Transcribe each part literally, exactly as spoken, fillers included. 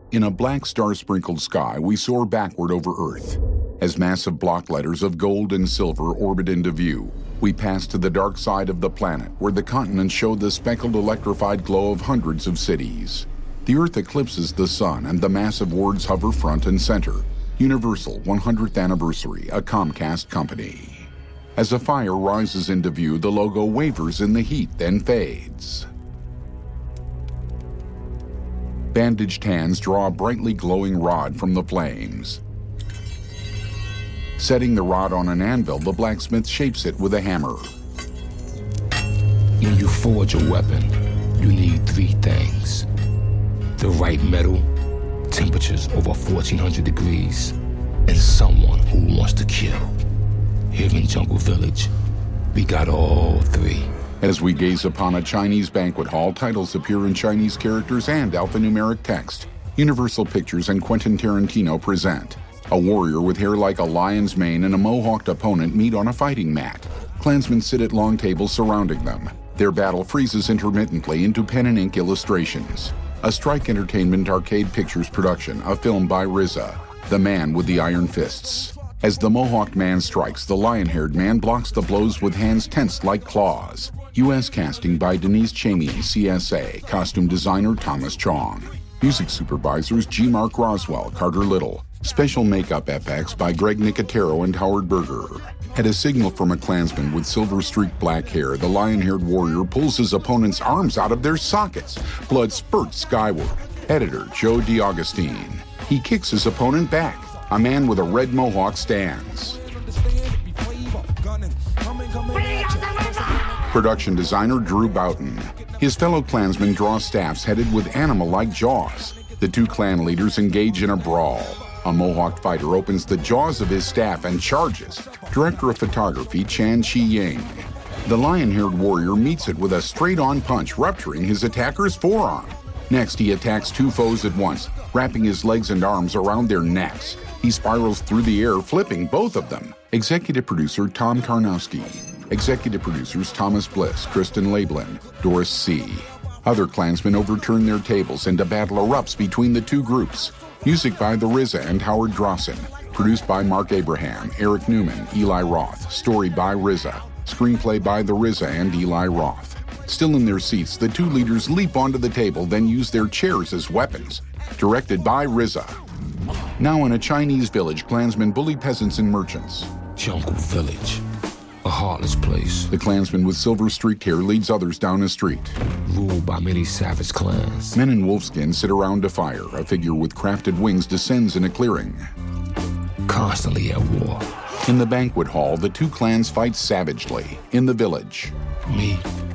In a black star-sprinkled sky, we soar backward over Earth. As massive block letters of gold and silver orbit into view, we pass to the dark side of the planet, where the continents show the speckled electrified glow of hundreds of cities. The Earth eclipses the sun, and the massive words hover front and center. Universal one hundredth Anniversary, a Comcast company. As a fire rises into view, the logo wavers in the heat, then fades. Bandaged hands draw a brightly glowing rod from the flames. Setting the rod on an anvil, the blacksmith shapes it with a hammer. When you forge a weapon, you need three things. The right metal, temperatures over fourteen hundred degrees, and someone who wants to kill. Here in Jungle Village, we got all three. As we gaze upon a Chinese banquet hall, titles appear in Chinese characters and alphanumeric text. Universal Pictures and Quentin Tarantino present. A warrior with hair like a lion's mane and a mohawked opponent meet on a fighting mat. Klansmen sit at long tables surrounding them. Their battle freezes intermittently into pen and ink illustrations. A Strike Entertainment Arcade Pictures production, a film by R Z A, The Man with the Iron Fists. As the mohawked man strikes, the lion-haired man blocks the blows with hands tensed like claws. U S casting by Denise Chamey, C S A. Costume designer Thomas Chong. Music supervisors G. Mark Roswell, Carter Little. Special makeup F X by Greg Nicotero and Howard Berger. At a signal from a Klansman with silver-streaked black hair, the lion-haired warrior pulls his opponent's arms out of their sockets. Blood spurts skyward. Editor Joe DiAugustine. He kicks his opponent back. A man with a red mohawk stands. Production designer Drew Boughton. His fellow Klansmen draw staffs headed with animal-like jaws. The two clan leaders engage in a brawl. A mohawked fighter opens the jaws of his staff and charges. Director of photography Chan Chi-Ying. The lion-haired warrior meets it with a straight-on punch, rupturing his attacker's forearm. Next, he attacks two foes at once, wrapping his legs and arms around their necks. He spirals through the air, flipping both of them. Executive producer Tom Karnowski. Executive producers Thomas Bliss, Kristen Lablin, Doris C. Other Klansmen overturn their tables and a battle erupts between the two groups. Music by the R Z A and Howard Drossen. Produced by Mark Abraham, Eric Newman, Eli Roth. Story by R Z A. Screenplay by the R Z A and Eli Roth. Still in their seats, the two leaders leap onto the table, then use their chairs as weapons. Directed by R Z A. Now in a Chinese village, Klansmen bully peasants and merchants. Jungle Village. A heartless place. The Klansman with silver-streaked hair leads others down a street. Ruled by many savage clans. Men in wolfskin sit around a fire. A figure with crafted wings descends in a clearing. Constantly at war. In the banquet hall, the two clans fight savagely. In the village. Me,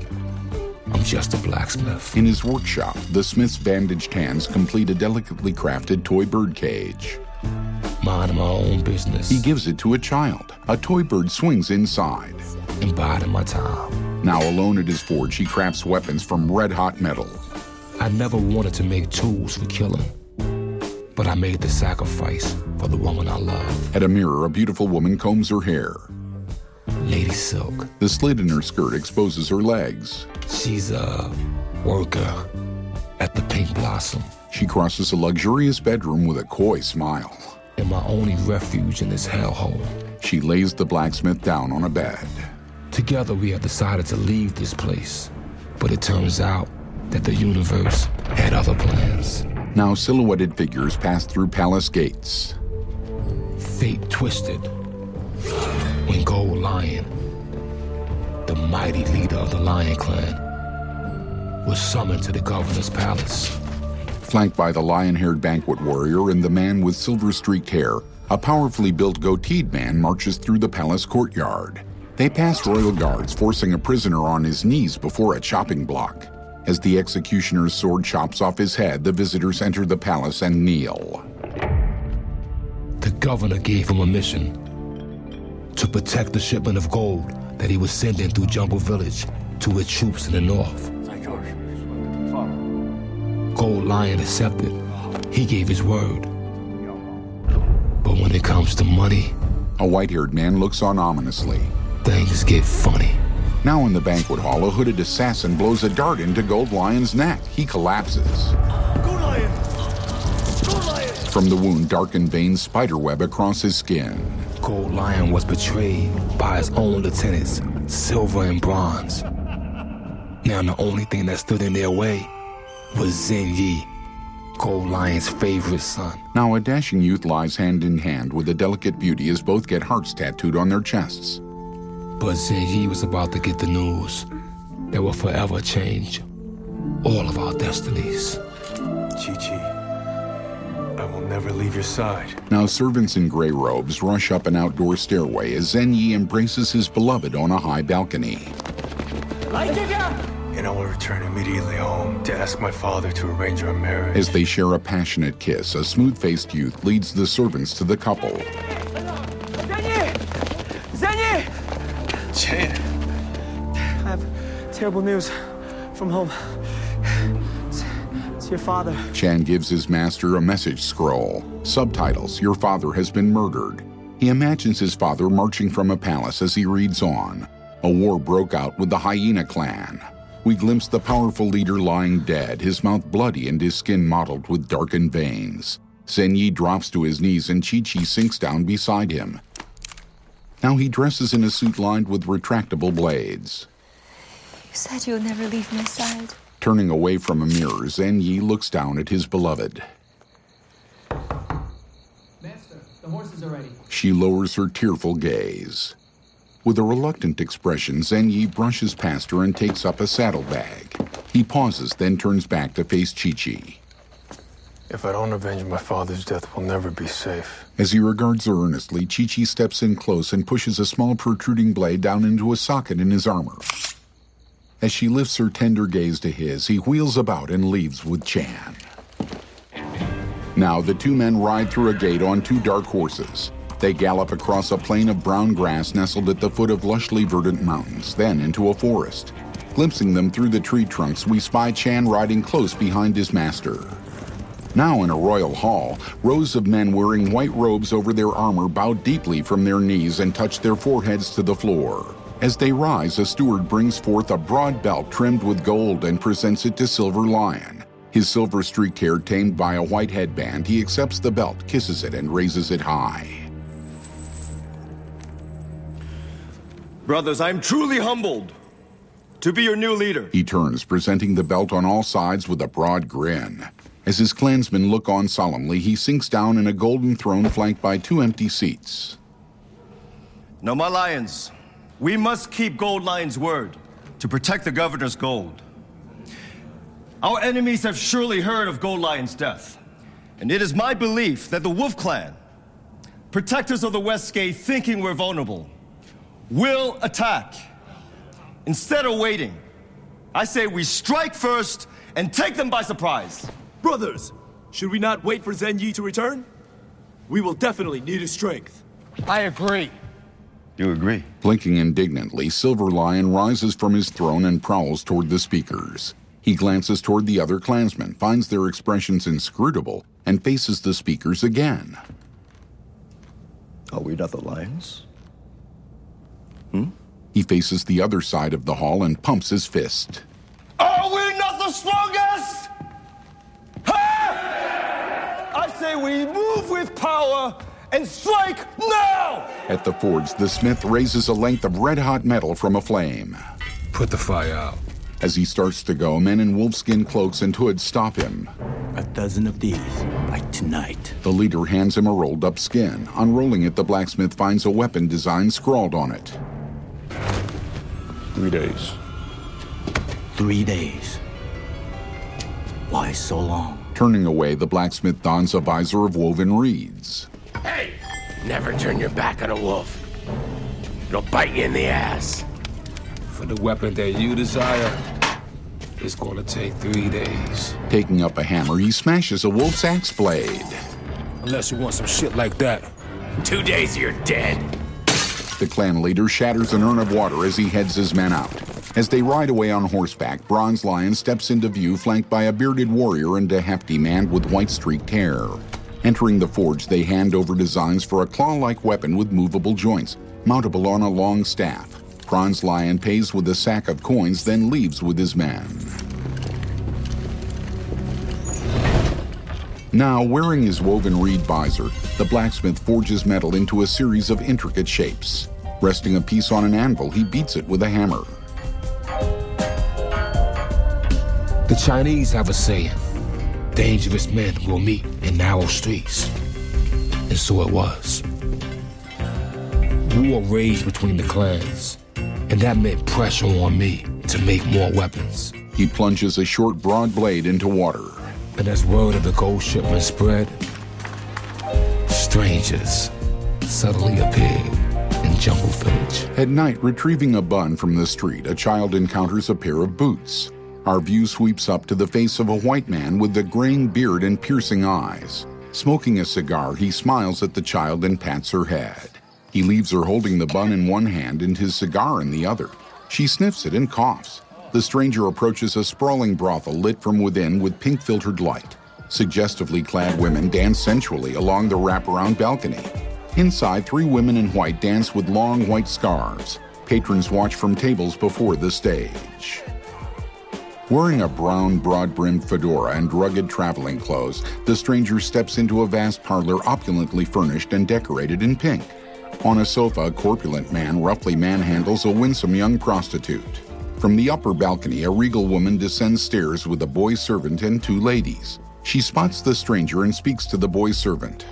I'm just a blacksmith. In his workshop, the smith's bandaged hands complete a delicately crafted toy bird cage. Minding my own business. He gives it to a child. A toy bird swings inside. And biding my time. Now alone at his forge, he crafts weapons from red-hot metal. I never wanted to make tools for killing, but I made the sacrifice for the woman I love. At a mirror, a beautiful woman combs her hair. Lady Silk. The slit in her skirt exposes her legs. She's a worker at the Pink Blossom. She crosses a luxurious bedroom with a coy smile. And my only refuge in this hellhole. She lays the blacksmith down on a bed. Together we have decided to leave this place, but it turns out that the universe had other plans. Now silhouetted figures pass through palace gates. Fate twisted when Gold Lion, the mighty leader of the Lion Clan, was summoned to the governor's palace. Flanked by the lion-haired banquet warrior and the man with silver-streaked hair, a powerfully built goateed man marches through the palace courtyard. They pass royal guards, forcing a prisoner on his knees before a chopping block. As the executioner's sword chops off his head, the visitors enter the palace and kneel. The governor gave him a mission to protect the shipment of gold that he was sending through Jungle Village to his troops in the north. Gold Lion accepted. He gave his word. But when it comes to money... A white-haired man looks on ominously. Things get funny. Now in the banquet hall, a hooded assassin blows a dart into Gold Lion's neck. He collapses. Gold Lion! From the wound, Darkened Veins spiderweb across his skin. Gold Lion was betrayed by his own lieutenants, Silver and Bronze. Now the only thing that stood in their way was Zen Yi, Gold Lion's favorite son. Now a dashing youth lies hand in hand with a delicate beauty as both get hearts tattooed on their chests. But Zen Yi was about to get the news that will forever change all of our destinies. Chi-Chi, I will never leave your side. Now servants in gray robes rush up an outdoor stairway as Zen Yi embraces his beloved on a high balcony. And I will return immediately home to ask my father to arrange our marriage. As they share a passionate kiss, a smooth-faced youth leads the servants to the couple. Chan. I have terrible news from home. It's, it's your father. Chan gives his master a message scroll. Subtitles, "Your father has been murdered." He imagines his father marching from a palace as he reads on. A war broke out with the Hyena clan. We glimpse the powerful leader lying dead, his mouth bloody and his skin mottled with darkened veins. Zen Yi drops to his knees and Chi-Chi sinks down beside him. Now he dresses in a suit lined with retractable blades. You said you'll never leave my side. Turning away from a mirror, Zen Yi looks down at his beloved. Master, the horses are ready. She lowers her tearful gaze. With a reluctant expression, Zen Yi brushes past her and takes up a saddlebag. He pauses, then turns back to face Chi-Chi. If I don't avenge my father's death, we'll never be safe. As he regards her earnestly, Chi-Chi steps in close and pushes a small protruding blade down into a socket in his armor. As she lifts her tender gaze to his, he wheels about and leaves with Chan. Now the two men ride through a gate on two dark horses. They gallop across a plain of brown grass nestled at the foot of lushly verdant mountains, then into a forest. Glimpsing them through the tree trunks, we spy Chan riding close behind his master. Now in a royal hall, rows of men wearing white robes over their armor bow deeply from their knees and touch their foreheads to the floor. As they rise, a steward brings forth a broad belt trimmed with gold and presents it to Silver Lion. His silver-streaked hair tamed by a white headband, he accepts the belt, kisses it, and raises it high. Brothers, I am truly humbled to be your new leader. He turns, presenting the belt on all sides with a broad grin. As his clansmen look on solemnly, he sinks down in a golden throne flanked by two empty seats. Now, my lions, we must keep Gold Lion's word to protect the governor's gold. Our enemies have surely heard of Gold Lion's death, and it is my belief that the Wolf Clan, protectors of the Westgate thinking we're vulnerable, will attack. Instead of waiting, I say we strike first and take them by surprise. Brothers, should we not wait for Zen Yi to return? We will definitely need his strength. I agree. You agree? Blinking indignantly, Silver Lion rises from his throne and prowls toward the speakers. He glances toward the other clansmen, finds their expressions inscrutable, and faces the speakers again. Are we not the lions? Hmm? He faces the other side of the hall and pumps his fist. Are we not the strongest? Ha! I say we move with power and strike now! At the forge, the smith raises a length of red-hot metal from a flame. Put the fire out. As he starts to go, men in wolfskin cloaks and hoods stop him. A dozen of these, by tonight. The leader hands him a rolled-up skin. Unrolling it, the blacksmith finds a weapon design scrawled on it. Three days. Three days. Why so long? Turning away, the blacksmith dons a visor of woven reeds. Hey! Never turn your back on a wolf. It'll bite you in the ass. For the weapon that you desire, it's gonna take three days. Taking up a hammer, he smashes a wolf's axe blade. Unless you want some shit like that. Two days, you're dead. The clan leader shatters an urn of water as he heads his men out. As they ride away on horseback, Bronze Lion steps into view flanked by a bearded warrior and a hefty man with white-streaked hair. Entering the forge, they hand over designs for a claw-like weapon with movable joints, mountable on a long staff. Bronze Lion pays with a sack of coins, then leaves with his men. Now, wearing his woven reed visor, the blacksmith forges metal into a series of intricate shapes. Resting a piece on an anvil, he beats it with a hammer. The Chinese have a saying, dangerous men will meet in narrow streets. And so it was. War raged between the clans, and that meant pressure on me to make more weapons. He plunges a short, broad blade into water. And as word of the gold shipment spread, strangers suddenly appeared in Jungle Village. At night, retrieving a bun from the street, a child encounters a pair of boots. Our view sweeps up to the face of a white man with a graying beard and piercing eyes. Smoking a cigar, he smiles at the child and pats her head. He leaves her holding the bun in one hand and his cigar in the other. She sniffs it and coughs. The stranger approaches a sprawling brothel lit from within with pink-filtered light. Suggestively clad women dance sensually along the wraparound balcony. Inside, three women in white dance with long white scarves. Patrons watch from tables before the stage. Wearing a brown, broad-brimmed fedora and rugged traveling clothes, the stranger steps into a vast parlor opulently furnished and decorated in pink. On a sofa, a corpulent man roughly manhandles a winsome young prostitute. From the upper balcony, a regal woman descends stairs with a boy servant and two ladies. She spots the stranger and speaks to the boy servant.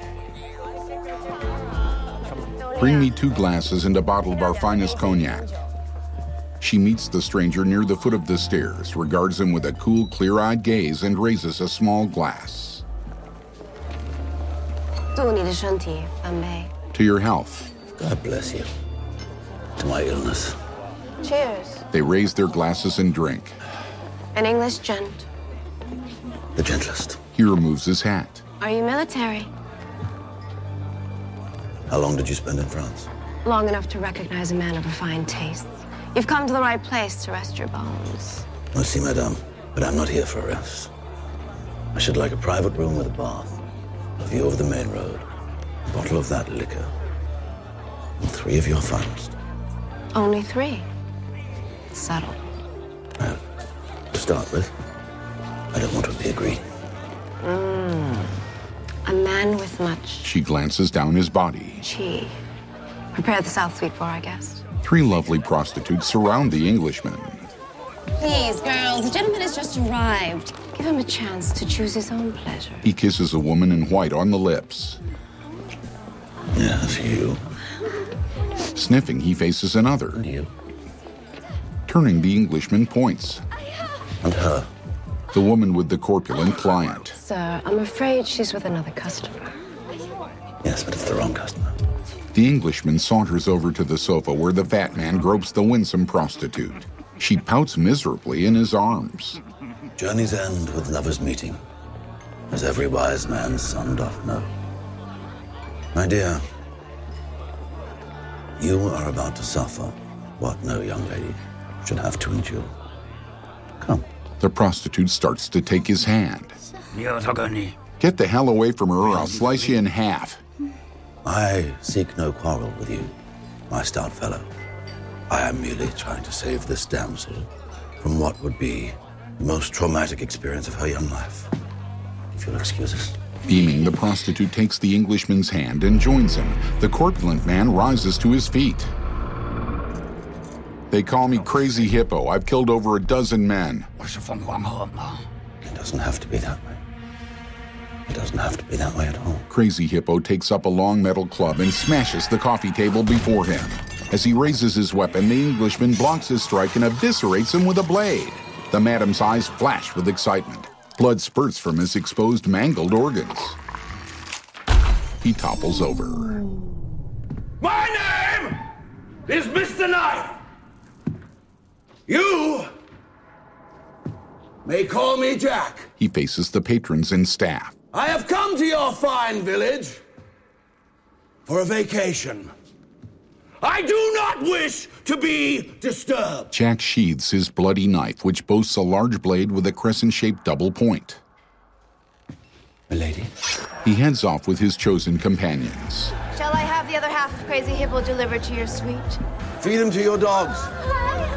Bring me two glasses and a bottle of our finest cognac. She meets the stranger near the foot of the stairs, regards him with a cool, clear-eyed gaze, and raises a small glass. To your health. God bless you. To my illness. Cheers. They raise their glasses and drink. An English gent. The gentlest. He removes his hat. Are you military? How long did you spend in France? Long enough to recognize a man of refined tastes. You've come to the right place to rest your bones. Merci, madame, but I'm not here for rest. I should like a private room with a bath, a view of the main road, a bottle of that liquor, and three of your finest. Only three? Subtle. Well, to start with, I don't want to be a greedy. Mm. A man with much... She glances down his body. Chi. Prepare the South Suite for our guest. Three lovely prostitutes surround the Englishman. Please, girls, the gentleman has just arrived. Give him a chance to choose his own pleasure. He kisses a woman in white on the lips. Yes, you. Sniffing, he faces another. And you. Turning, the Englishman points. And her. The woman with the corpulent client. Sir, I'm afraid she's with another customer. Yes, but it's the wrong customer. The Englishman saunters over to the sofa where the fat man gropes the winsome prostitute. She pouts miserably in his arms. Journeys end with lovers meeting, as every wise man's son doth know. My dear, you are about to suffer what no young lady should have to endure. Come. The prostitute starts to take his hand. Get the hell away from her or I'll slice you in half. I seek no quarrel with you, my stout fellow. I am merely trying to save this damsel from what would be the most traumatic experience of her young life. If you'll excuse us. Beaming, the prostitute takes the Englishman's hand and joins him. The corpulent man rises to his feet. They call me Crazy Hippo. I've killed over a dozen men. It doesn't have to be that way. It doesn't have to be that way at all. Crazy Hippo takes up a long metal club and smashes the coffee table before him. As he raises his weapon, the Englishman blocks his strike and eviscerates him with a blade. The madam's eyes flash with excitement. Blood spurts from his exposed, mangled organs. He topples over. My name is Mister Knife. You may call me Jack. He faces the patrons and staff. I have come to your fine village for a vacation. I do not wish to be disturbed. Jack sheathes his bloody knife, which boasts a large blade with a crescent-shaped double point. Milady. He heads off with his chosen companions. Shall I have the other half of Crazy Hippo delivered to your suite? Feed them to your dogs.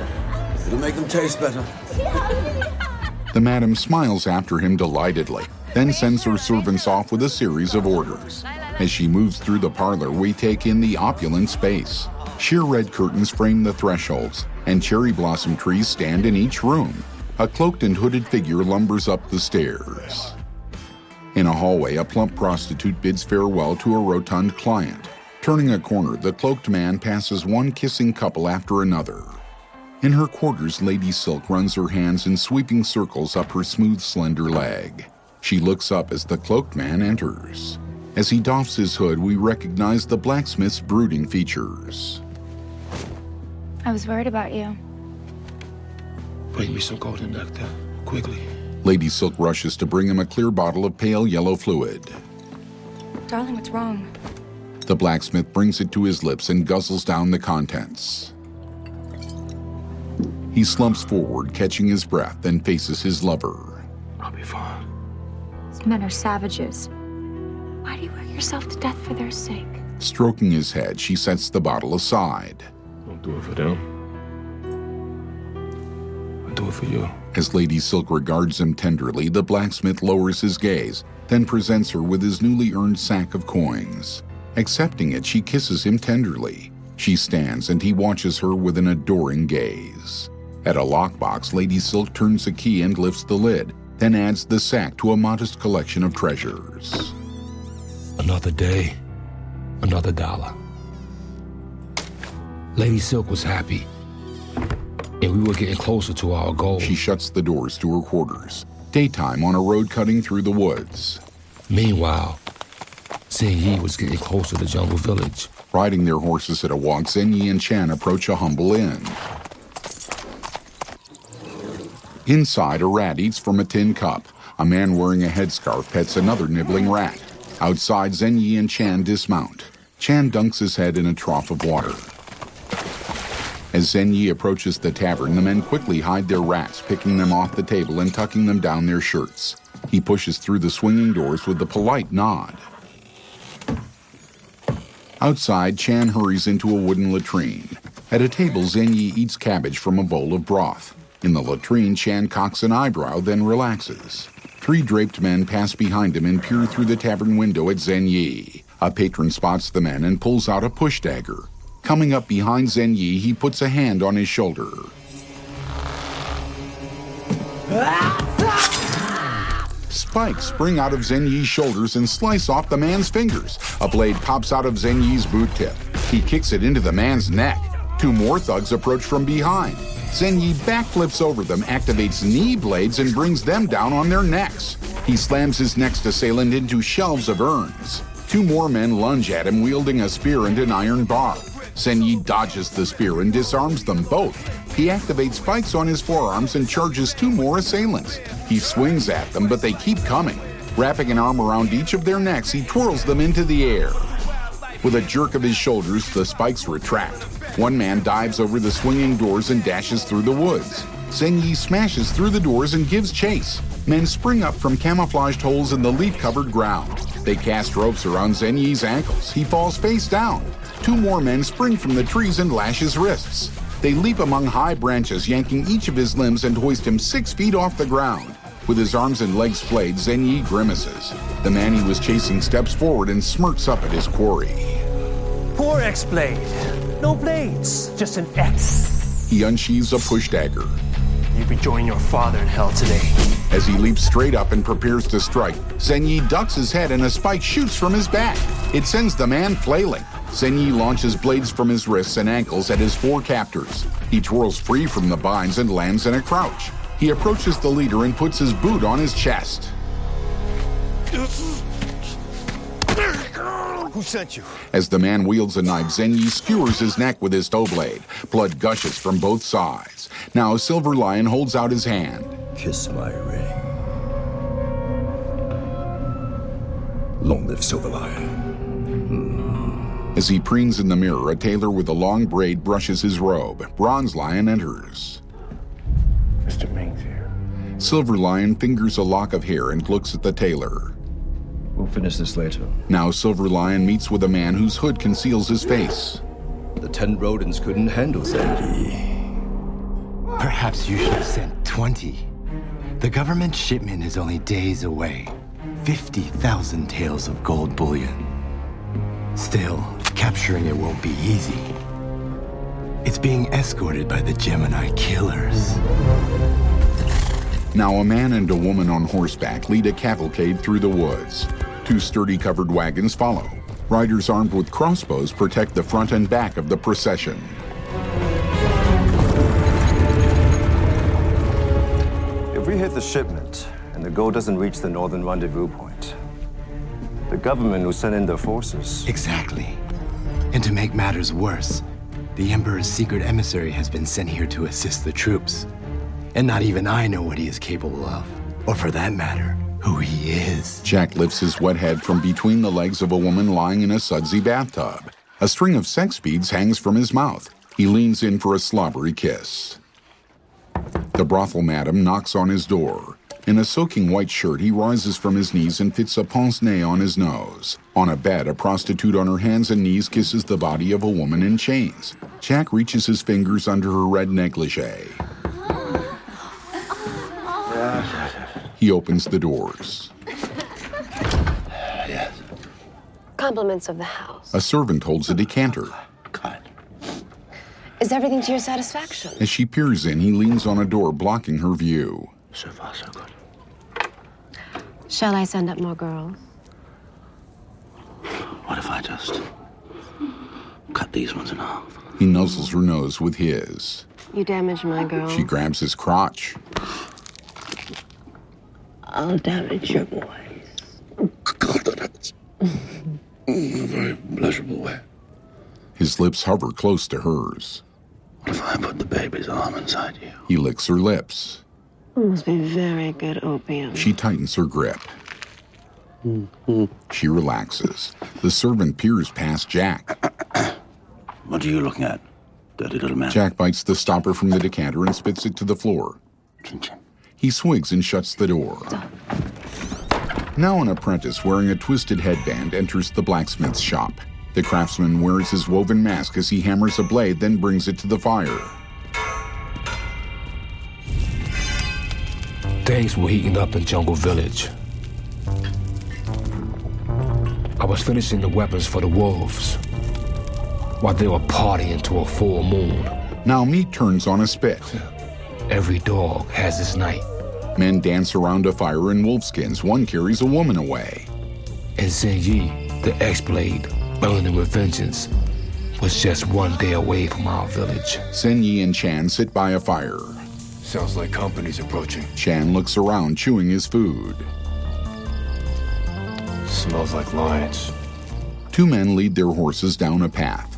It'll make them taste better. The madam smiles after him delightedly. then sends her servants off with a series of orders. As she moves through the parlor, we take in the opulent space. Sheer red curtains frame the thresholds, and cherry blossom trees stand in each room. A cloaked and hooded figure lumbers up the stairs. In a hallway, a plump prostitute bids farewell to a rotund client. Turning a corner, the cloaked man passes one kissing couple after another. In her quarters, Lady Silk runs her hands in sweeping circles up her smooth, slender leg. She looks up as the cloaked man enters. As he doffs his hood, we recognize the blacksmith's brooding features. I was worried about you. Bring me some golden nectar, quickly. Lady Silk rushes to bring him a clear bottle of pale yellow fluid. Darling, what's wrong? The blacksmith brings it to his lips and guzzles down the contents. He slumps forward, catching his breath, then faces his lover. I'll be fine. These men are savages. Why do you work yourself to death for their sake? Stroking his head, she sets the bottle aside. Don't do it for them. I'll do it for you. As Lady Silk regards him tenderly, the blacksmith lowers his gaze, then presents her with his newly earned sack of coins. Accepting it, she kisses him tenderly. She stands, and he watches her with an adoring gaze. At a lockbox, Lady Silk turns a key and lifts the lid, then adds the sack to a modest collection of treasures. Another day, another dollar. Lady Silk was happy, and we were getting closer to our goal. She shuts the doors to her quarters. Daytime on a road cutting through the woods. Meanwhile, Zhen Yi was getting closer to Jungle Village. Riding their horses at a walk, Zhen Yi and Chan approach a humble inn. Inside, a rat eats from a tin cup. A man wearing a headscarf pets another nibbling rat. Outside, Zhen Yi and Chan dismount. Chan dunks his head in a trough of water. As Zhen Yi approaches the tavern, the men quickly hide their rats, picking them off the table and tucking them down their shirts. He pushes through the swinging doors with a polite nod. Outside, Chan hurries into a wooden latrine. At a table, Zhen Yi eats cabbage from a bowl of broth. In the latrine, Chan cocks an eyebrow, then relaxes. Three draped men pass behind him and peer through the tavern window at Zhen Yi. A patron spots the men and pulls out a push dagger. Coming up behind Zhen Yi, he puts a hand on his shoulder. Spikes spring out of Zhen Yi's shoulders and slice off the man's fingers. A blade pops out of Zhen Yi's boot tip. He kicks it into the man's neck. Two more thugs approach from behind. Zhen Yi backflips over them, activates knee blades, and brings them down on their necks. He slams his next assailant into shelves of urns. Two more men lunge at him, wielding a spear and an iron bar. Zhen Yi dodges the spear and disarms them both. He activates spikes on his forearms and charges two more assailants. He swings at them, but they keep coming. Wrapping an arm around each of their necks, he twirls them into the air. With a jerk of his shoulders, the spikes retract. One man dives over the swinging doors and dashes through the woods. Zhen Yi smashes through the doors and gives chase. Men spring up from camouflaged holes in the leaf-covered ground. They cast ropes around Zhen Yi's ankles. He falls face down. Two more men spring from the trees and lash his wrists. They leap among high branches, yanking each of his limbs and hoist him six feet off the ground. With his arms and legs flayed, Zhen Yi grimaces. The man he was chasing steps forward and smirks up at his quarry. Poor X-Blade. No blades, just an X. He unsheathes a push dagger. You'll be joining your father in hell today. As he leaps straight up and prepares to strike, Zhen Yi ducks his head and a spike shoots from his back. It sends the man flailing. Zhen Yi launches blades from his wrists and ankles at his four captors. He twirls free from the binds and lands in a crouch. He approaches the leader and puts his boot on his chest. Who sent you? As the man wields a knife, Zhen Yi skewers his neck with his toe blade. Blood gushes from both sides. Now Silver Lion holds out his hand. Kiss my ring. Long live Silver Lion. As he preens in the mirror, a tailor with a long braid brushes his robe. Bronze Lion enters. Mister Ming's here. Silver Lion fingers a lock of hair and looks at the tailor. We'll finish this later. Now Silver Lion meets with a man whose hood conceals his face. The ten rodents couldn't handle Zhen Yi. Perhaps you should have sent twenty. The government shipment is only days away. fifty thousand taels of gold bullion. Still, capturing it won't be easy. It's being escorted by the Gemini killers. Now a man and a woman on horseback lead a cavalcade through the woods. Two sturdy covered wagons follow. Riders armed with crossbows protect the front and back of the procession. If we hit the shipment and the gold doesn't reach the northern rendezvous point, the government will send in their forces. Exactly. And to make matters worse, the Emperor's secret emissary has been sent here to assist the troops. And not even I know what he is capable of. Or for that matter, who he is. Jack lifts his wet head from between the legs of a woman lying in a sudsy bathtub. A string of sex beads hangs from his mouth. He leans in for a slobbery kiss. The brothel madam knocks on his door. In a soaking white shirt, he rises from his knees and fits a pince-nez on his nose. On a bed, a prostitute on her hands and knees kisses the body of a woman in chains. Jack reaches his fingers under her red negligee. He opens the doors. Yes. Compliments of the house. A servant holds a decanter. Is everything to your satisfaction? As she peers in, he leans on a door, blocking her view. So far, so good. Shall I send up more girls? What if I just cut these ones in half? He nuzzles her nose with his. You damaged my girl. She grabs his crotch. I'll damage your boys. In a very pleasurable way. His lips hover close to hers. What if I put the baby's arm inside you? He licks her lips. It must be very good opium. She tightens her grip. Mm-hmm. She relaxes. The servant peers past Jack. What are you looking at, dirty little man? Jack bites the stopper from the decanter and spits it to the floor. Chin-chin. He swigs and shuts the door. Now an apprentice wearing a twisted headband enters the blacksmith's shop. The craftsman wears his woven mask as he hammers a blade, then brings it to the fire. Things were heating up in Jungle Village. I was finishing the weapons for the wolves while they were partying to a full moon. Now meat turns on a spit. Every dog has its night. Men dance around a fire in wolfskins. One carries a woman away. And Zenyi, the X-Blade, burning with vengeance, was just one day away from our village. Zenyi and Chan sit by a fire. Sounds like company's approaching. Chan looks around, chewing his food. Smells like lions. Two men lead their horses down a path.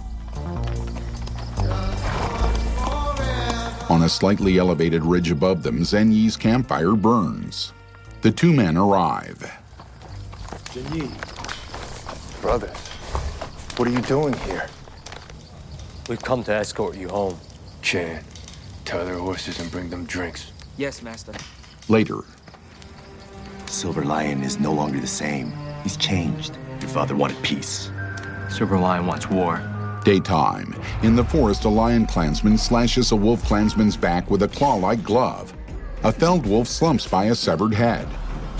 On a slightly elevated ridge above them, Zenyi's campfire burns. The two men arrive. Zenyi, brother, what are you doing here? We've come to escort you home. Chan, tie their horses and bring them drinks. Yes, master. Later. Silver Lion is no longer the same. He's changed. Your father wanted peace. Silver Lion wants war. Daytime. In the forest, a lion clansman slashes a wolf clansman's back with a claw-like glove. A felled wolf slumps by a severed head.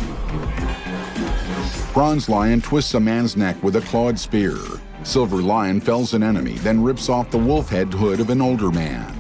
Bronze Lion twists a man's neck with a clawed spear. Silver Lion fells an enemy, then rips off the wolf head hood of an older man.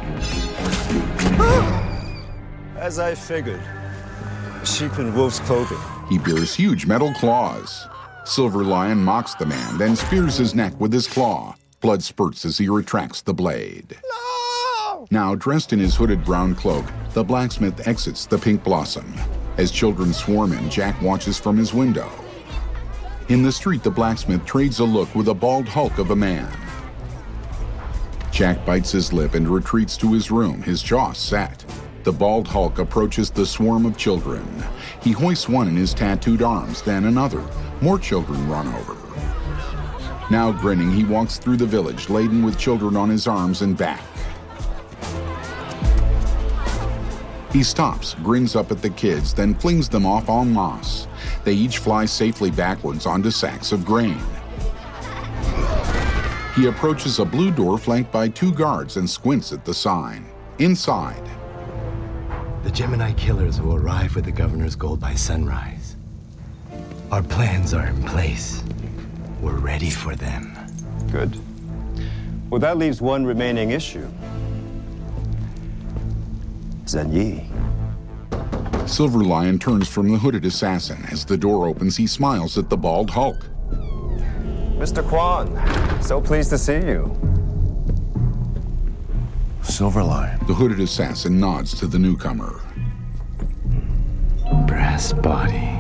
As I figured, sheep in wolf's clothing. He bears huge metal claws. Silver Lion mocks the man, then spears his neck with his claw. Blood spurts as he retracts the blade. No! Now, dressed in his hooded brown cloak, the blacksmith exits the Pink Blossom. As children swarm in, Jack watches from his window. In the street, the blacksmith trades a look with a bald hulk of a man. Jack bites his lip and retreats to his room, his jaw set. The bald hulk approaches the swarm of children. He hoists one in his tattooed arms, then another. More children run over. Now grinning, he walks through the village, laden with children on his arms and back. He stops, grins up at the kids, then flings them off en masse. They each fly safely backwards onto sacks of grain. He approaches a blue door flanked by two guards and squints at the sign. Inside. The Gemini killers will arrive with the governor's gold by sunrise. Our plans are in place. We're ready for them. Good. Well, that leaves one remaining issue. Zhen Yi. Silver Lion turns from the hooded assassin. As the door opens, he smiles at the bald Hulk. Mister Quan, so pleased to see you. Silver Lion. The hooded assassin nods to the newcomer. Brass Body.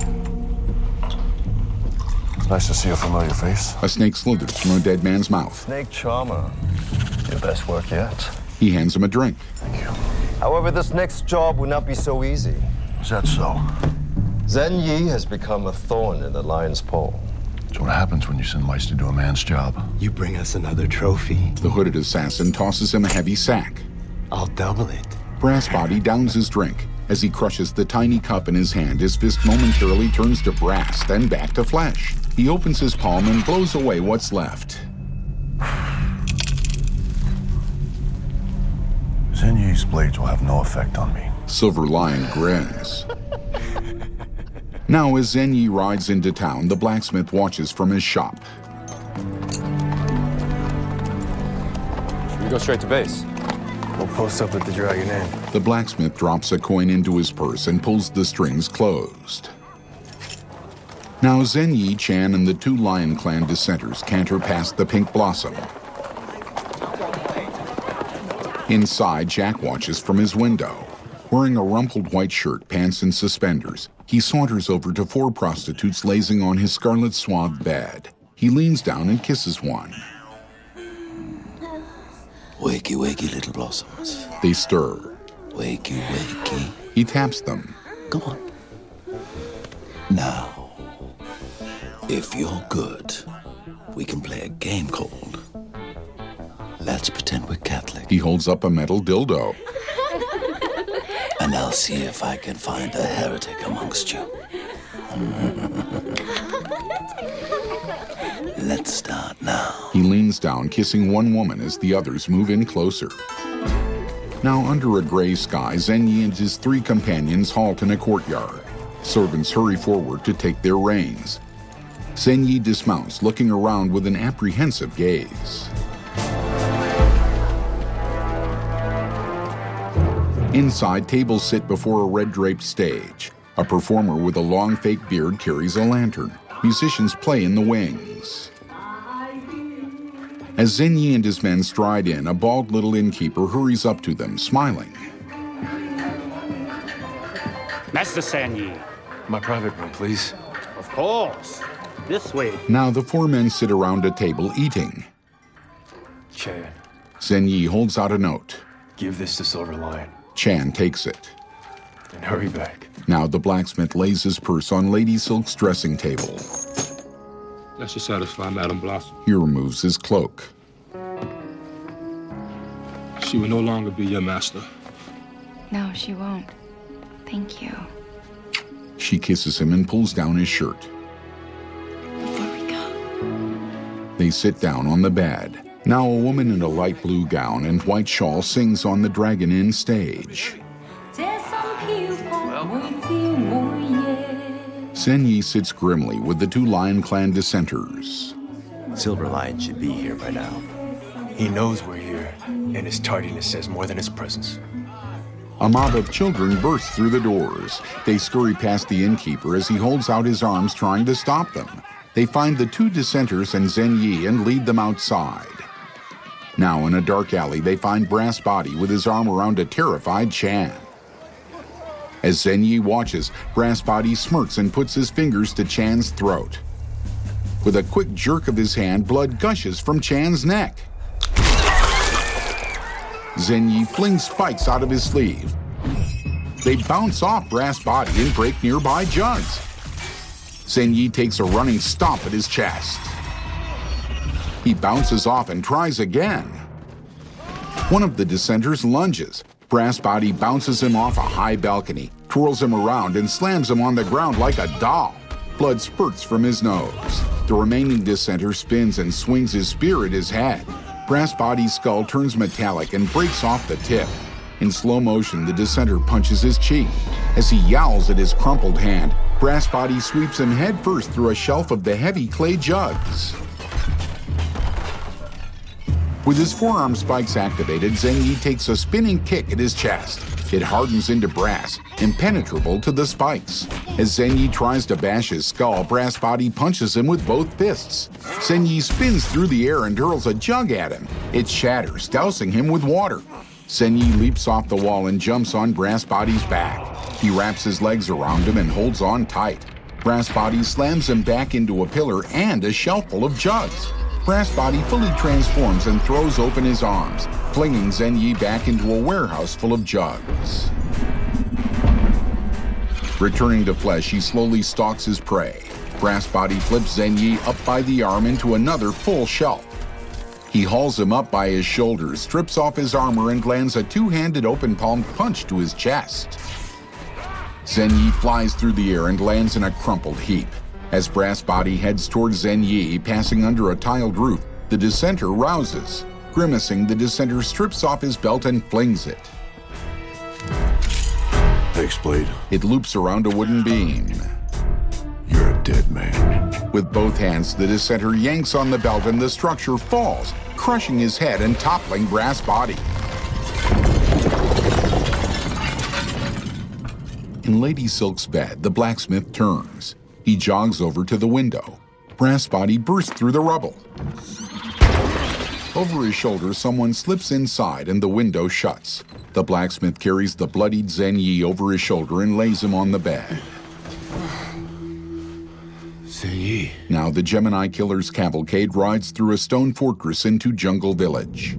Nice to see a familiar face. A snake slithers from a dead man's mouth. Snake Charmer. Your best work yet. He hands him a drink. Thank you. However, this next job will not be so easy. Is that so? Zhen Yi has become a thorn in the lion's paw. That's what happens when you send mice to do a man's job. You bring us another trophy. The hooded assassin tosses him a heavy sack. I'll double it. Brass Body downs his drink. As he crushes the tiny cup in his hand, his fist momentarily turns to brass, then back to flesh. He opens his palm and blows away what's left. Zhen Yi's blades will have no effect on me. Silver Lion grins. Now, as Zhen Yi rides into town, the blacksmith watches from his shop. Should we go straight to base? We'll post up at the Dragon Inn. The blacksmith drops a coin into his purse and pulls the strings closed. Now, Zhen Yi, Chan, and the two Lion Clan dissenters canter past the Pink Blossom. Inside, Jack watches from his window. Wearing a rumpled white shirt, pants, and suspenders, he saunters over to four prostitutes lazing on his scarlet-swathed bed. He leans down and kisses one. Wakey, wakey, little blossoms. They stir. Wakey, wakey. He taps them. Come on. Now, if you're good, we can play a game called Let's Pretend We're Catholic. He holds up a metal dildo. And I'll see if I can find a heretic amongst you. Let's start now. He leans down, kissing one woman as the others move in closer. Now, under a gray sky, Zhen Yi and his three companions halt in a courtyard. Servants hurry forward to take their reins. Zhen Yi dismounts, looking around with an apprehensive gaze. Inside, tables sit before a red-draped stage. A performer with a long fake beard carries a lantern. Musicians play in the wings. As Zhen Yi and his men stride in, a bald little innkeeper hurries up to them, smiling. Master Zhen Yi. My private room, please. Of course. This way. Now the four men sit around a table eating. Chan. Zhen Yi holds out a note. Give this to Silver Lion. Chan takes it. And hurry back. Now the blacksmith lays his purse on Lady Silk's dressing table. That should satisfy Madame Blossom. He removes his cloak. She will no longer be your master. No, she won't. Thank you. She kisses him and pulls down his shirt. Before we go. They sit down on the bed. Now a woman in a light blue gown and white shawl sings on the Dragon Inn stage. Zhen Yi sits grimly with the two Lion Clan dissenters. Silver Lion should be here by now. He knows we're here, and his tardiness says more than his presence. A mob of children burst through the doors. They scurry past the innkeeper as he holds out his arms trying to stop them. They find the two dissenters and Zhen Yi and lead them outside. Now, in a dark alley, they find Brass Body with his arm around a terrified Chan. As Zhen Yi watches, Brass Body smirks and puts his fingers to Chan's throat. With a quick jerk of his hand, blood gushes from Chan's neck. Zhen Yi flings spikes out of his sleeve. They bounce off Brass Body and break nearby jugs. Zhen Yi takes a running stomp at his chest. He bounces off and tries again. One of the dissenters lunges. Brass Body bounces him off a high balcony, twirls him around, and slams him on the ground like a doll. Blood spurts from his nose. The remaining dissenter spins and swings his spear at his head. Brass Body's skull turns metallic and breaks off the tip. In slow motion, the dissenter punches his cheek. As he yowls at his crumpled hand, Brass Body sweeps him headfirst through a shelf of the heavy clay jugs. With his forearm spikes activated, Zhen Yi takes a spinning kick at his chest. It hardens into brass, impenetrable to the spikes. As Zhen Yi tries to bash his skull, Brass Body punches him with both fists. Zhen Yi spins through the air and hurls a jug at him. It shatters, dousing him with water. Zhen Yi leaps off the wall and jumps on Brass Body's back. He wraps his legs around him and holds on tight. Brass Body slams him back into a pillar and a shelf full of jugs. Brass Body fully transforms and throws open his arms, flinging Zhen Yi back into a warehouse full of jugs. Returning to flesh, he slowly stalks his prey. Brass Body flips Zhen Yi up by the arm into another full shelf. He hauls him up by his shoulders, strips off his armor, and lands a two-handed open-palmed punch to his chest. Zhen Yi flies through the air and lands in a crumpled heap. As Brass Body heads towards Zhen Yi, passing under a tiled roof, the dissenter rouses. Grimacing, the dissenter strips off his belt and flings it. Thanks, Blade. It loops around a wooden beam. You're a dead man. With both hands, the dissenter yanks on the belt and the structure falls, crushing his head and toppling Brass Body. In Lady Silk's bed, the blacksmith turns. He jogs over to the window. Brass Body bursts through the rubble. Over his shoulder, someone slips inside and the window shuts. The blacksmith carries the bloodied Zhen Yi over his shoulder and lays him on the bed. Zhen Yi. Now the Gemini killer's cavalcade rides through a stone fortress into Jungle Village.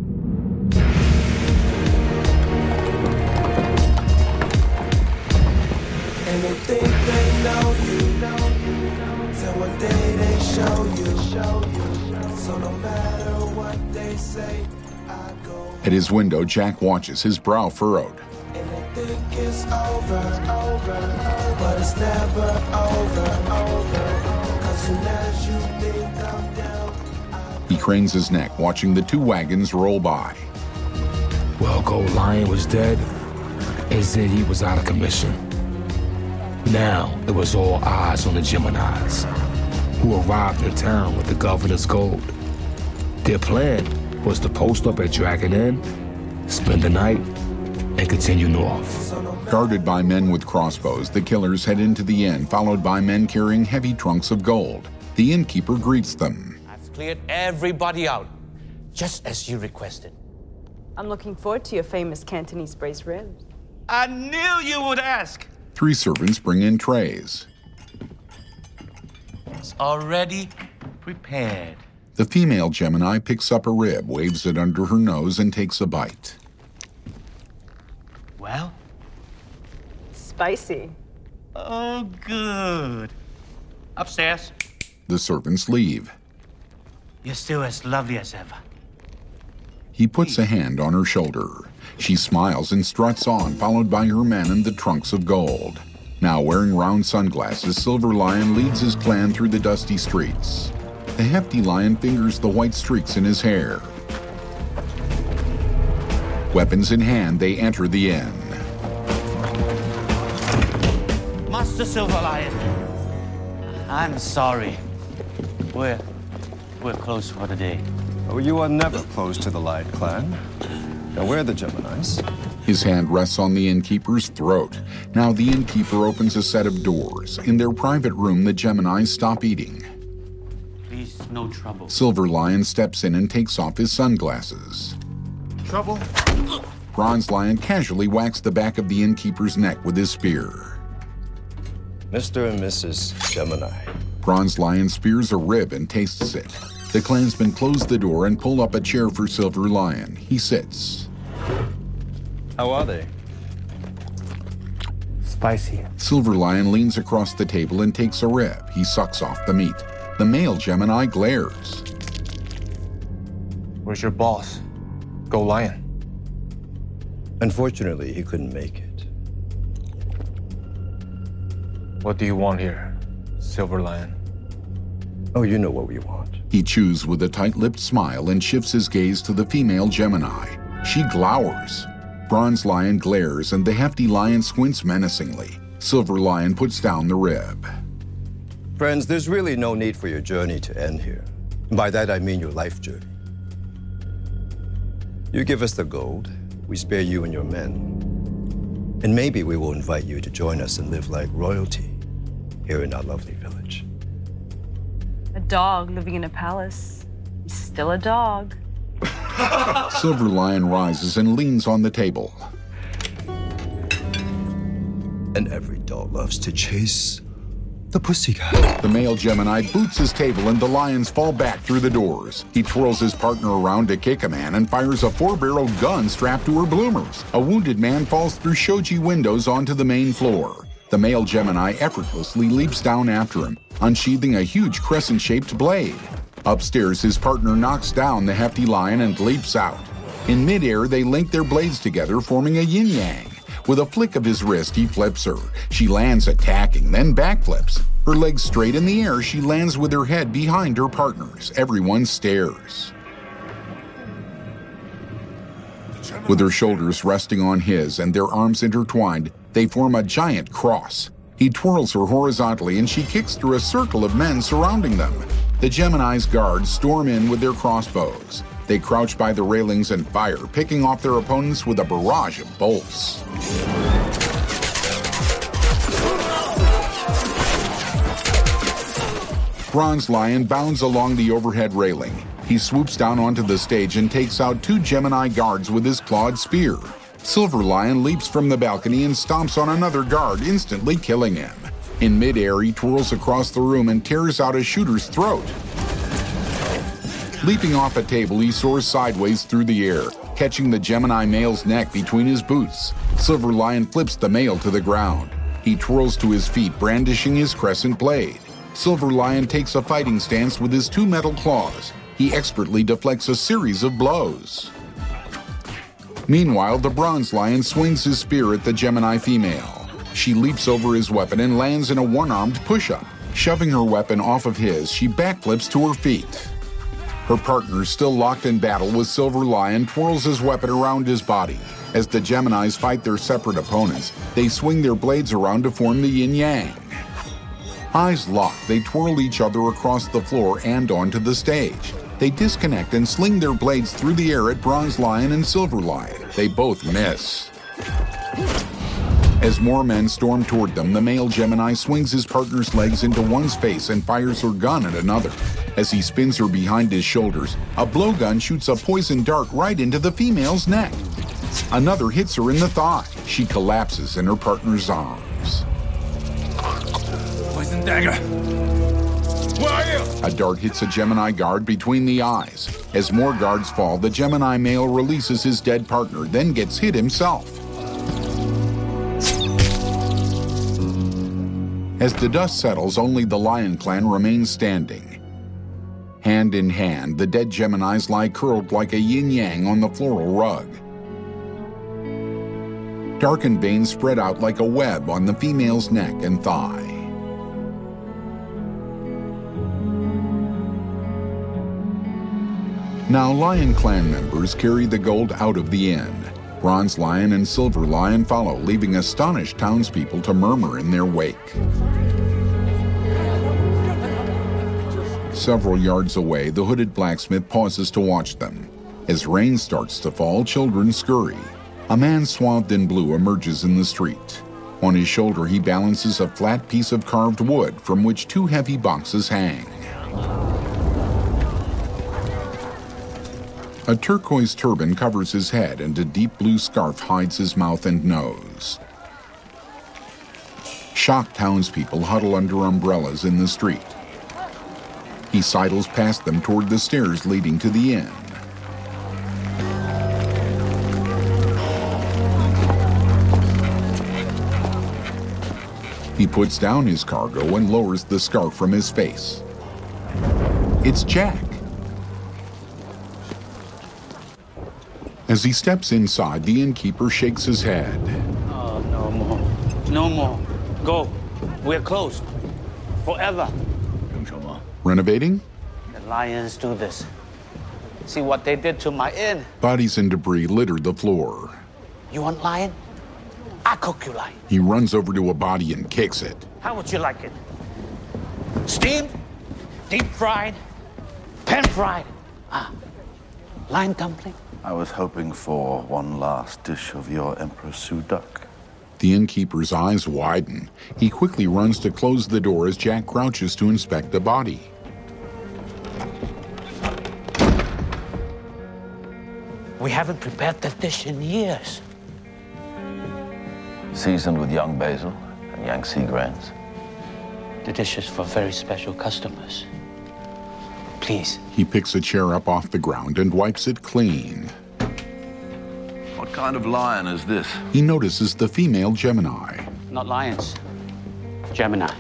And they think they know you. Till one day they show you. So no matter what they say, I go. At his window, Jack watches, his brow furrowed. And they think it's over, but it's never over. Cause soon as you think I'm down, He cranes his neck, watching the two wagons roll by. Well, Gold Lion was dead, and Zhen Yi was out of commission. Now, it was all eyes on the Geminis, who arrived in town with the governor's gold. Their plan was to post up at Dragon Inn, spend the night, and continue north. Guarded by men with crossbows, the killers head into the inn, followed by men carrying heavy trunks of gold. The innkeeper greets them. I've cleared everybody out, just as you requested. I'm looking forward to your famous Cantonese braised ribs. I knew you would ask. Three servants bring in trays. It's already prepared. The female Gemini picks up a rib, waves it under her nose, and takes a bite. Well? Spicy. Oh, good. Upstairs. The servants leave. You're still as lovely as ever. He puts a hand on her shoulder. She smiles and struts on, followed by her men in the trunks of gold. Now wearing round sunglasses, Silver Lion leads his clan through the dusty streets. The hefty lion fingers the white streaks in his hair. Weapons in hand, they enter the inn. Master Silver Lion, I'm sorry. We're, we're closed for the day. Oh, you are never closed to the Lion clan. Now, where are the Geminis? His hand rests on the innkeeper's throat. Now the innkeeper opens a set of doors. In their private room, the Geminis stop eating. Please, no trouble. Silver Lion steps in and takes off his sunglasses. Trouble? Bronze Lion casually whacks the back of the innkeeper's neck with his spear. Mister and Missus Gemini. Bronze Lion spears a rib and tastes it. The clansmen close the door and pull up a chair for Silver Lion. He sits. How are they? Spicy. Silver Lion leans across the table and takes a rib. He sucks off the meat. The male Gemini glares. Where's your boss? Gold Lion. Unfortunately, he couldn't make it. What do you want here, Silver Lion? Oh, you know what we want. He chews with a tight-lipped smile and shifts his gaze to the female Gemini. She glowers. Bronze Lion glares, and the hefty lion squints menacingly. Silver Lion puts down the rib. Friends, there's really no need for your journey to end here. By that I mean your life journey. You give us the gold, we spare you and your men. And maybe we will invite you to join us and live like royalty here in our lovely village. A dog living in a palace is still a dog. Silver Lion rises and leans on the table. And every dog loves to chase the pussycat. The male Gemini boots his table and the lions fall back through the doors. He twirls his partner around to kick a man and fires a four-barrel gun strapped to her bloomers. A wounded man falls through shoji windows onto the main floor. The male Gemini effortlessly leaps down after him, unsheathing a huge crescent-shaped blade. Upstairs, his partner knocks down the hefty lion and leaps out. In midair, they link their blades together, forming a yin-yang. With a flick of his wrist, he flips her. She lands attacking, then backflips. Her legs straight in the air, she lands with her head behind her partners. Everyone stares. With her shoulders resting on his and their arms intertwined, they form a giant cross. He twirls her horizontally and she kicks through a circle of men surrounding them. The Gemini's guards storm in with their crossbows. They crouch by the railings and fire, picking off their opponents with a barrage of bolts. Bronze Lion bounds along the overhead railing. He swoops down onto the stage and takes out two Gemini guards with his clawed spear. Silver Lion leaps from the balcony and stomps on another guard, instantly killing him. In midair, he twirls across the room and tears out a shooter's throat. Leaping off a table, he soars sideways through the air, catching the Gemini male's neck between his boots. Silver Lion flips the male to the ground. He twirls to his feet, brandishing his crescent blade. Silver Lion takes a fighting stance with his two metal claws. He expertly deflects a series of blows. Meanwhile, the Bronze Lion swings his spear at the Gemini female. She leaps over his weapon and lands in a one-armed push-up. Shoving her weapon off of his, she backflips to her feet. Her partner, still locked in battle with Silver Lion, twirls his weapon around his body. As the Geminis fight their separate opponents, they swing their blades around to form the yin-yang. Eyes locked, they twirl each other across the floor and onto the stage. They disconnect and sling their blades through the air at Bronze Lion and Silver Lion. They both miss. As more men storm toward them, the male Gemini swings his partner's legs into one's face and fires her gun at another. As he spins her behind his shoulders, a blowgun shoots a poison dart right into the female's neck. Another hits her in the thigh. She collapses in her partner's arms. Poison dagger. Where are you? A dart hits a Gemini guard between the eyes. As more guards fall, the Gemini male releases his dead partner, then gets hit himself. As the dust settles, only the Lion Clan remains standing. Hand in hand, the dead Geminis lie curled like a yin-yang on the floral rug. Darkened veins spread out like a web on the female's neck and thigh. Now Lion Clan members carry the gold out of the inn. Bronze Lion and Silver Lion follow, leaving astonished townspeople to murmur in their wake. Several yards away, the hooded blacksmith pauses to watch them. As rain starts to fall, children scurry. A man swathed in blue emerges in the street. On his shoulder, he balances a flat piece of carved wood from which two heavy boxes hang. A turquoise turban covers his head and a deep blue scarf hides his mouth and nose. Shocked townspeople huddle under umbrellas in the street. He sidles past them toward the stairs leading to the inn. He puts down his cargo and lowers the scarf from his face. It's Jack. As he steps inside, the innkeeper shakes his head. Oh, no more. No more. Go. We're closed. Forever. Renovating? The lions do this. See what they did to my inn. Bodies and debris litter the floor. You want lion? I cook you lion. He runs over to a body and kicks it. How would you like it? Steamed? Deep fried? Pan fried? Ah, lion dumpling? I was hoping for one last dish of your Emperor Sue duck. The innkeeper's eyes widen. He quickly runs to close the door as Jack crouches to inspect the body. We haven't prepared that dish in years. Seasoned with young basil and Yangtze grains. The dish is for very special customers. Please. He picks a chair up off the ground and wipes it clean. What kind of lion is this? He notices the female Gemini. Not lions. Gemini.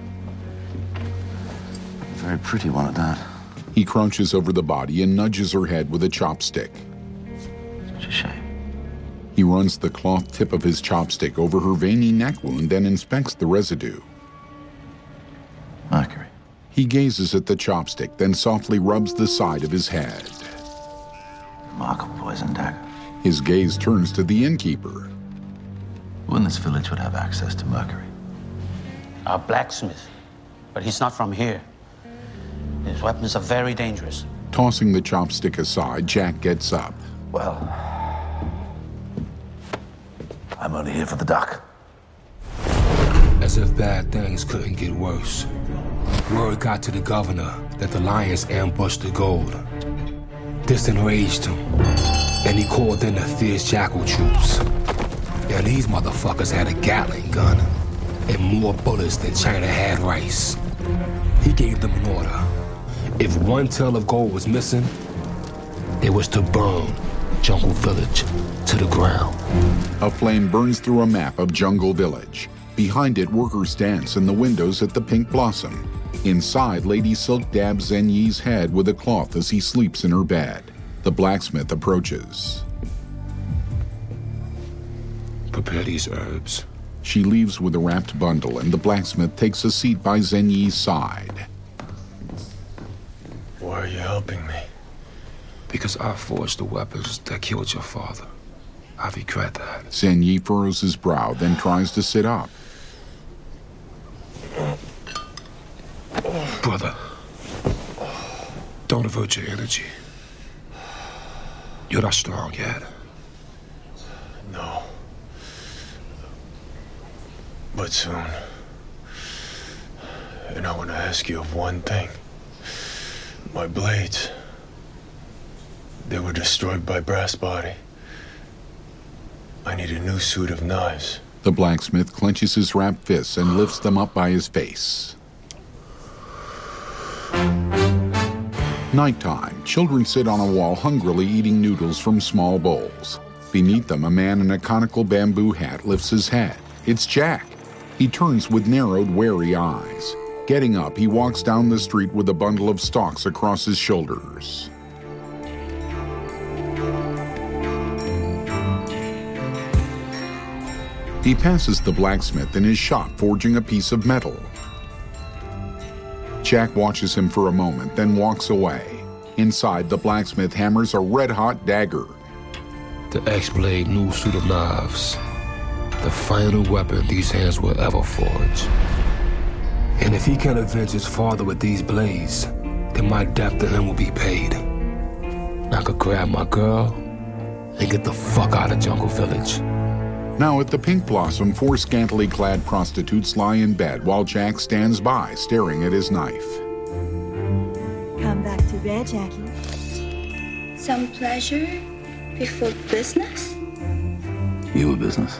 Very pretty one at that. He crouches over the body and nudges her head with a chopstick. Such a shame. He runs the cloth tip of his chopstick over her veiny neck wound, then inspects the residue. Mercury. He gazes at the chopstick, then softly rubs the side of his head. Mark of poison dagger. His gaze turns to the innkeeper. Who in this village would have access to mercury? Our blacksmith. But he's not from here. His weapons are very dangerous. Tossing the chopstick aside, Jack gets up. Well, I'm only here for the duck. As if bad things couldn't get worse. Word got to the governor that the Lions ambushed the gold. This enraged him, and he called in the fierce jackal troops. And these motherfuckers had a Gatling gun and more bullets than China had rice. He gave them an order. If one tail of gold was missing, it was to burn Jungle Village to the ground. A flame burns through a map of Jungle Village. Behind it, workers dance in the windows at the Pink Blossom. Inside, Lady Silk dabs Zhen Yi's head with a cloth as he sleeps in her bed. The blacksmith approaches. Prepare these herbs. She leaves with a wrapped bundle, and the blacksmith takes a seat by Zhen Yi's side. Why are you helping me? Because I forged the weapons that killed your father. I regret that. Zhen Yi furrows his brow, then tries to sit up. Brother, don't avert your energy. You're not strong yet. No. But soon. And I want to ask you of one thing. My blades. They were destroyed by Brass Body. I need a new suit of knives. The blacksmith clenches his wrapped fists and lifts them up by his face. Nighttime. Children sit on a wall hungrily eating noodles from small bowls. Beneath them, a man in a conical bamboo hat lifts his head. It's Jack. He turns with narrowed, wary eyes. Getting up, he walks down the street with a bundle of stalks across his shoulders. He passes the blacksmith in his shop forging a piece of metal. Jack watches him for a moment, then walks away. Inside, the blacksmith hammers a red-hot dagger. The X-Blade new suit of knives. The final weapon these hands will ever forge. And if he can avenge his father with these blades, then my debt to him will be paid. I could grab my girl and get the fuck out of Jungle Village. Now at the Pink Blossom, four scantily clad prostitutes lie in bed while Jack stands by, staring at his knife. Come back to bed, Jackie. Some pleasure before business? You a business?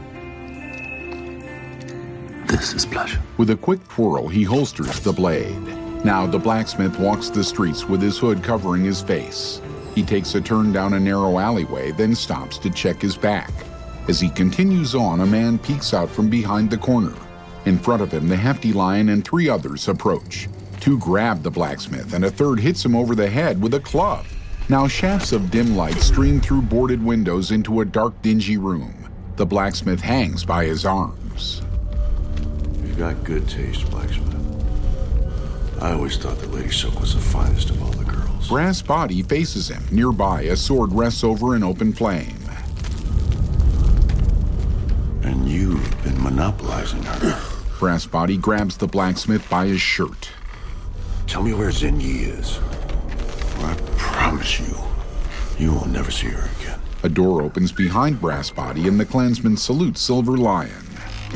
This is pleasure. With a quick twirl, he holsters the blade. Now the blacksmith walks the streets with his hood covering his face. He takes a turn down a narrow alleyway, then stops to check his back. As he continues on, a man peeks out from behind the corner. In front of him, the hefty lion and three others approach. Two grab the blacksmith, and a third hits him over the head with a club. Now shafts of dim light stream through boarded windows into a dark, dingy room. The blacksmith hangs by his arms. You've got good taste, blacksmith. I always thought that Lady Silk was the finest of all the girls. Brass Body faces him. Nearby, a sword rests over an open flame. And been monopolizing her. Brass Body grabs the blacksmith by his shirt. Tell me where Zhen Yi is. Or I promise you, you will never see her again. A door opens behind Brass Body and the Klansman salutes Silver Lion.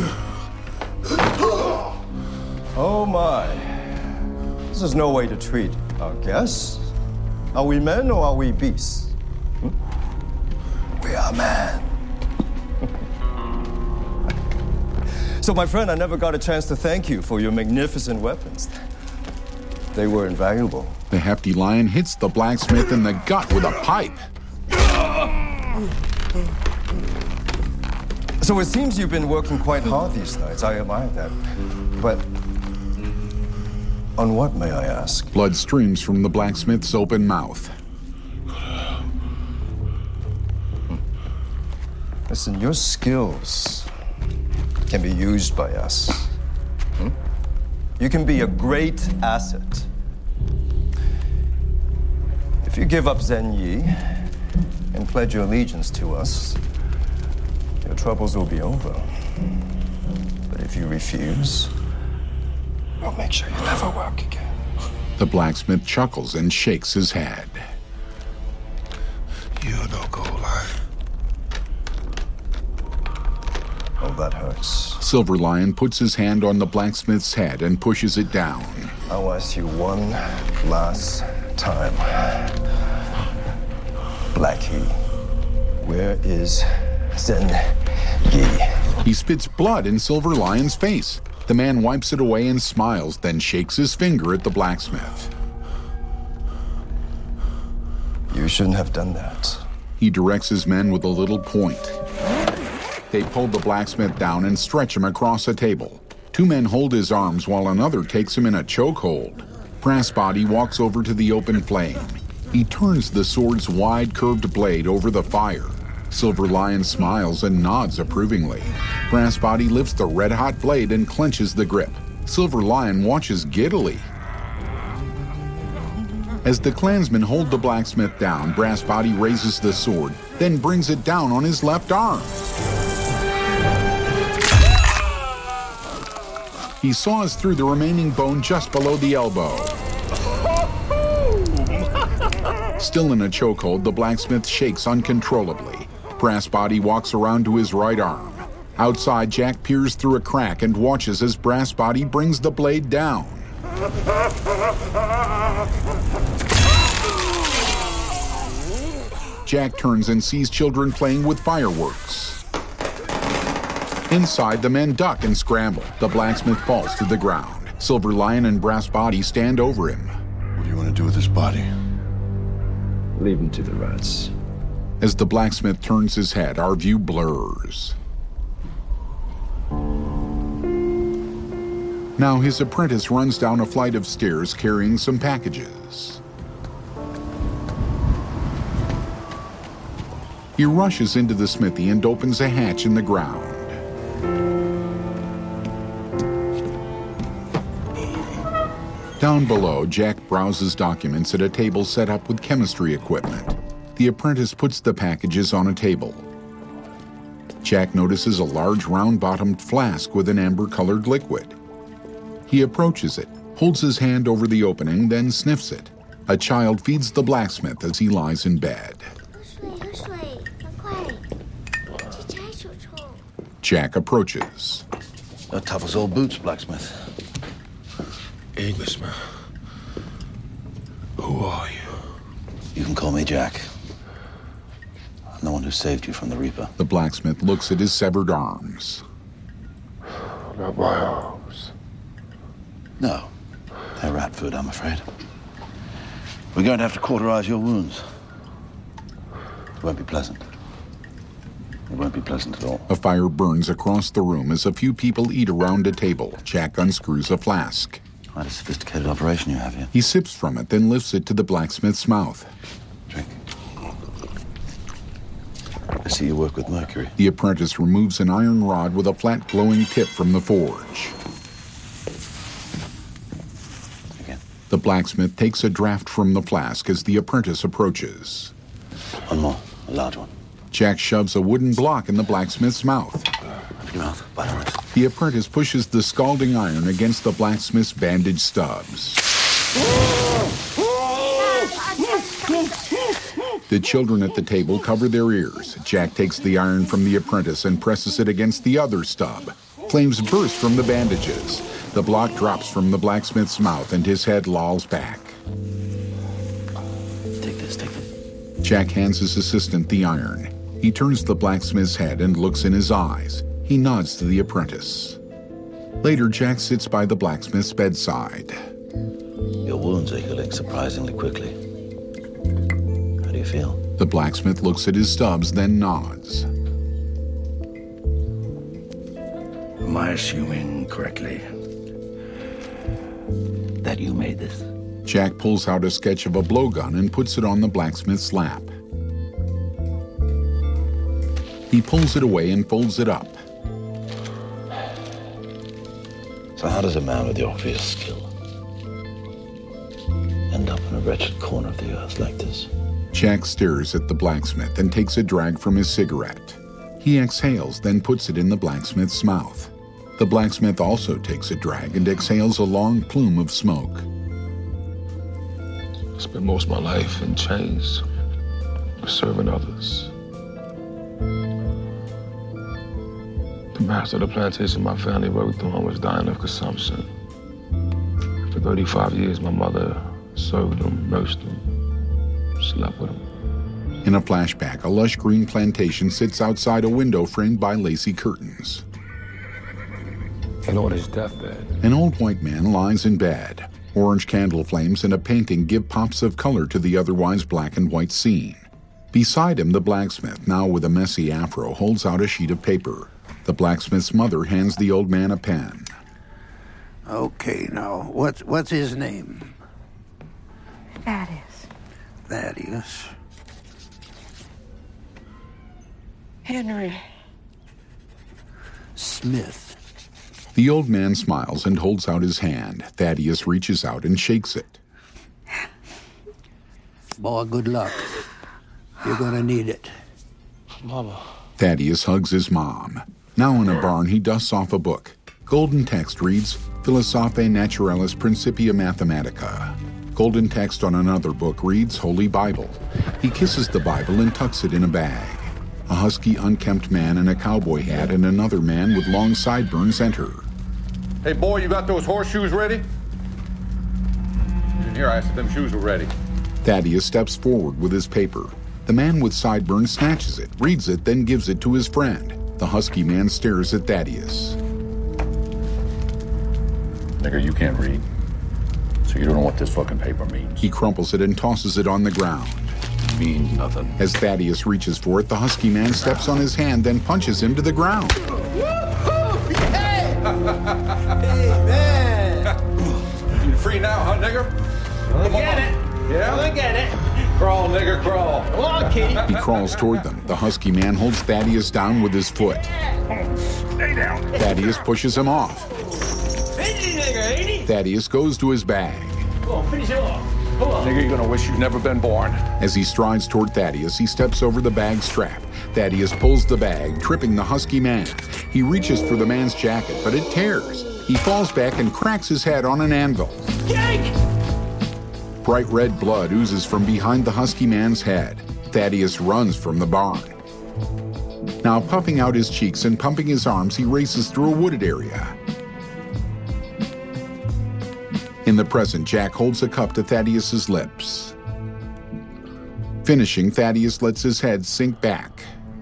Oh my. This is no way to treat our guests. Are we men or are we beasts? Hmm? We are men. So, my friend, I never got a chance to thank you for your magnificent weapons. They were invaluable. The hefty lion hits the blacksmith in the gut with a pipe. So it seems you've been working quite hard these nights. I admire that. But on what, may I ask? Blood streams from the blacksmith's open mouth. Listen, your skills can be used by us. Hmm? You can be a great asset. If you give up Zhen Yi and pledge your allegiance to us, your troubles will be over. But if you refuse, we'll make sure you never work again. The blacksmith chuckles and shakes his head. You're no gold line. Oh, that hurts. Silver Lion puts his hand on the blacksmith's head and pushes it down. I'll ask you one last time. Blackie, where is Zhen Yi? He spits blood in Silver Lion's face. The man wipes it away and smiles, then shakes his finger at the blacksmith. You shouldn't have done that. He directs his men with a little point. They pull the blacksmith down and stretch him across a table. Two men hold his arms while another takes him in a chokehold. Brass Body walks over to the open flame. He turns the sword's wide curved blade over the fire. Silver Lion smiles and nods approvingly. Brass Body lifts the red-hot blade and clenches the grip. Silver Lion watches giddily. As the Klansmen hold the blacksmith down, Brass Body raises the sword, then brings it down on his left arm. He saws through the remaining bone just below the elbow. Still in a chokehold, the blacksmith shakes uncontrollably. Brass Body walks around to his right arm. Outside, Jack peers through a crack and watches as Brass Body brings the blade down. Jack turns and sees children playing with fireworks. Inside, the men duck and scramble. The blacksmith falls to the ground. Silver Lion and Brass Body stand over him. What do you want to do with his body? Leave him to the rats. As the blacksmith turns his head, our view blurs. Now his apprentice runs down a flight of stairs carrying some packages. He rushes into the smithy and opens a hatch in the ground. Down below, Jack browses documents at a table set up with chemistry equipment. The apprentice puts the packages on a table. Jack notices a large round-bottomed flask with an amber-colored liquid. He approaches it, holds his hand over the opening, then sniffs it. A child feeds the blacksmith as he lies in bed. Jack approaches. They're tough as old boots, blacksmith. Englishman. Who are you? You can call me Jack. I'm the one who saved you from the Reaper. The blacksmith looks at his severed arms. Not my arms. No. They're rat food, I'm afraid. We're going to have to cauterize your wounds. It won't be pleasant. It won't be pleasant at all. A fire burns across the room as a few people eat around a table. Jack unscrews a flask. Quite a sophisticated operation you have here. He sips from it, then lifts it to the blacksmith's mouth. Drink. I see you work with mercury. The apprentice removes an iron rod with a flat glowing tip from the forge. Again. The blacksmith takes a draft from the flask as the apprentice approaches. One more, a large one. Jack shoves a wooden block in the blacksmith's mouth. your mouth, by all means. The apprentice pushes the scalding iron against the blacksmith's bandaged stubs. The children at the table cover their ears. Jack takes the iron from the apprentice and presses it against the other stub. Flames burst from the bandages. The block drops from the blacksmith's mouth and his head lolls back. Take this, take it. Jack hands his assistant the iron. He turns the blacksmith's head and looks in his eyes. He nods to the apprentice. Later, Jack sits by the blacksmith's bedside. Your wounds are healing surprisingly quickly. How do you feel? The blacksmith looks at his stubs, then nods. Am I assuming correctly that you made this? Jack pulls out a sketch of a blowgun and puts it on the blacksmith's lap. He pulls it away and folds it up. So how does a man with your obvious skill end up in a wretched corner of the earth like this? Jack stares at the blacksmith and takes a drag from his cigarette. He exhales, then puts it in the blacksmith's mouth. The blacksmith also takes a drag and exhales a long plume of smoke. I spent most of my life in chains, serving others. The master of the plantation my family worked on was dying of consumption. For thirty-five years, my mother served him, nursed him, slept with him. In a flashback, a lush green plantation sits outside a window framed by lacy curtains. And on his deathbed, an old white man lies in bed. Orange candle flames and a painting give pops of color to the otherwise black and white scene. Beside him, the blacksmith, now with a messy afro, holds out a sheet of paper. The blacksmith's mother hands the old man a pen. Okay, now, what's, what's his name? Thaddeus. Thaddeus. Henry. Smith. The old man smiles and holds out his hand. Thaddeus reaches out and shakes it. Boy, good luck. You're gonna need it. Mama. Thaddeus hugs his mom. Now in a barn, he dusts off a book. Golden text reads, Philosophiae Naturalis Principia Mathematica. Golden text on another book reads, Holy Bible. He kisses the Bible and tucks it in a bag. A husky, unkempt man in a cowboy hat and another man with long sideburns enter. Hey, boy, you got those horseshoes ready? In here, I asked if them shoes were ready. Thaddeus steps forward with his paper. The man with sideburns snatches it, reads it, then gives it to his friend. The husky man stares at Thaddeus. Nigga, you can't read, so you don't know what this fucking paper means. He crumples it and tosses it on the ground. It means nothing. As Thaddeus reaches for it, the husky man steps on his hand, then punches him to the ground. Hey, man! You free now, huh, nigger? Look at it. Yeah? Look at it. Crawl, nigger, crawl. Come on, kitty. He crawls toward them. The husky man holds Thaddeus down with his foot. Stay down. Thaddeus pushes him off. Busy nigger, ain't he? Thaddeus goes to his bag. Come on, finish him off. Come on. Nigga, you're gonna wish you'd never been born. As he strides toward Thaddeus, he steps over the bag strap. Thaddeus pulls the bag, tripping the husky man. He reaches for the man's jacket, but it tears. He falls back and cracks his head on an anvil. Yank! Bright red blood oozes from behind the husky man's head. Thaddeus runs from the barn. Now puffing out his cheeks and pumping his arms, he races through a wooded area. In the present, Jack holds a cup to Thaddeus's lips. Finishing, Thaddeus lets his head sink back.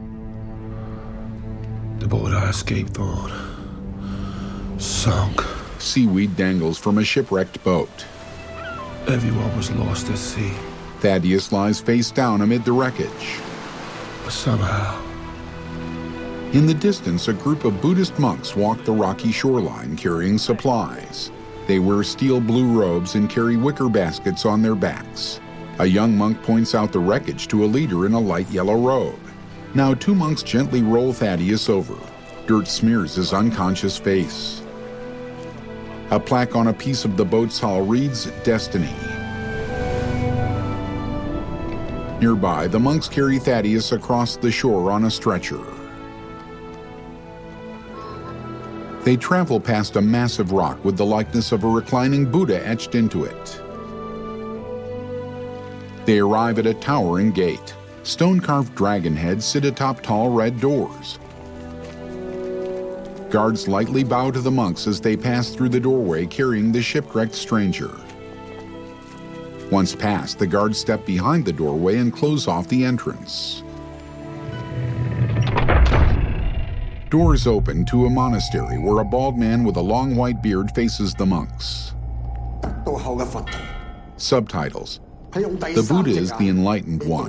The boat I escaped on sunk. Seaweed dangles from a shipwrecked boat. Everyone was lost at sea. Thaddeus lies face down amid the wreckage. But somehow... In the distance, a group of Buddhist monks walk the rocky shoreline carrying supplies. They wear steel blue robes and carry wicker baskets on their backs. A young monk points out the wreckage to a leader in a light yellow robe. Now two monks gently roll Thaddeus over. Dirt smears his unconscious face. A plaque on a piece of the boat's hull reads, Destiny. Nearby, the monks carry Thaddeus across the shore on a stretcher. They travel past a massive rock with the likeness of a reclining Buddha etched into it. They arrive at a towering gate. Stone-carved dragon heads sit atop tall red doors. Guards lightly bow to the monks as they pass through the doorway carrying the shipwrecked stranger. Once past, the guards step behind the doorway and close off the entrance. Doors open to a monastery where a bald man with a long white beard faces the monks. Subtitles: The Buddha is the enlightened one,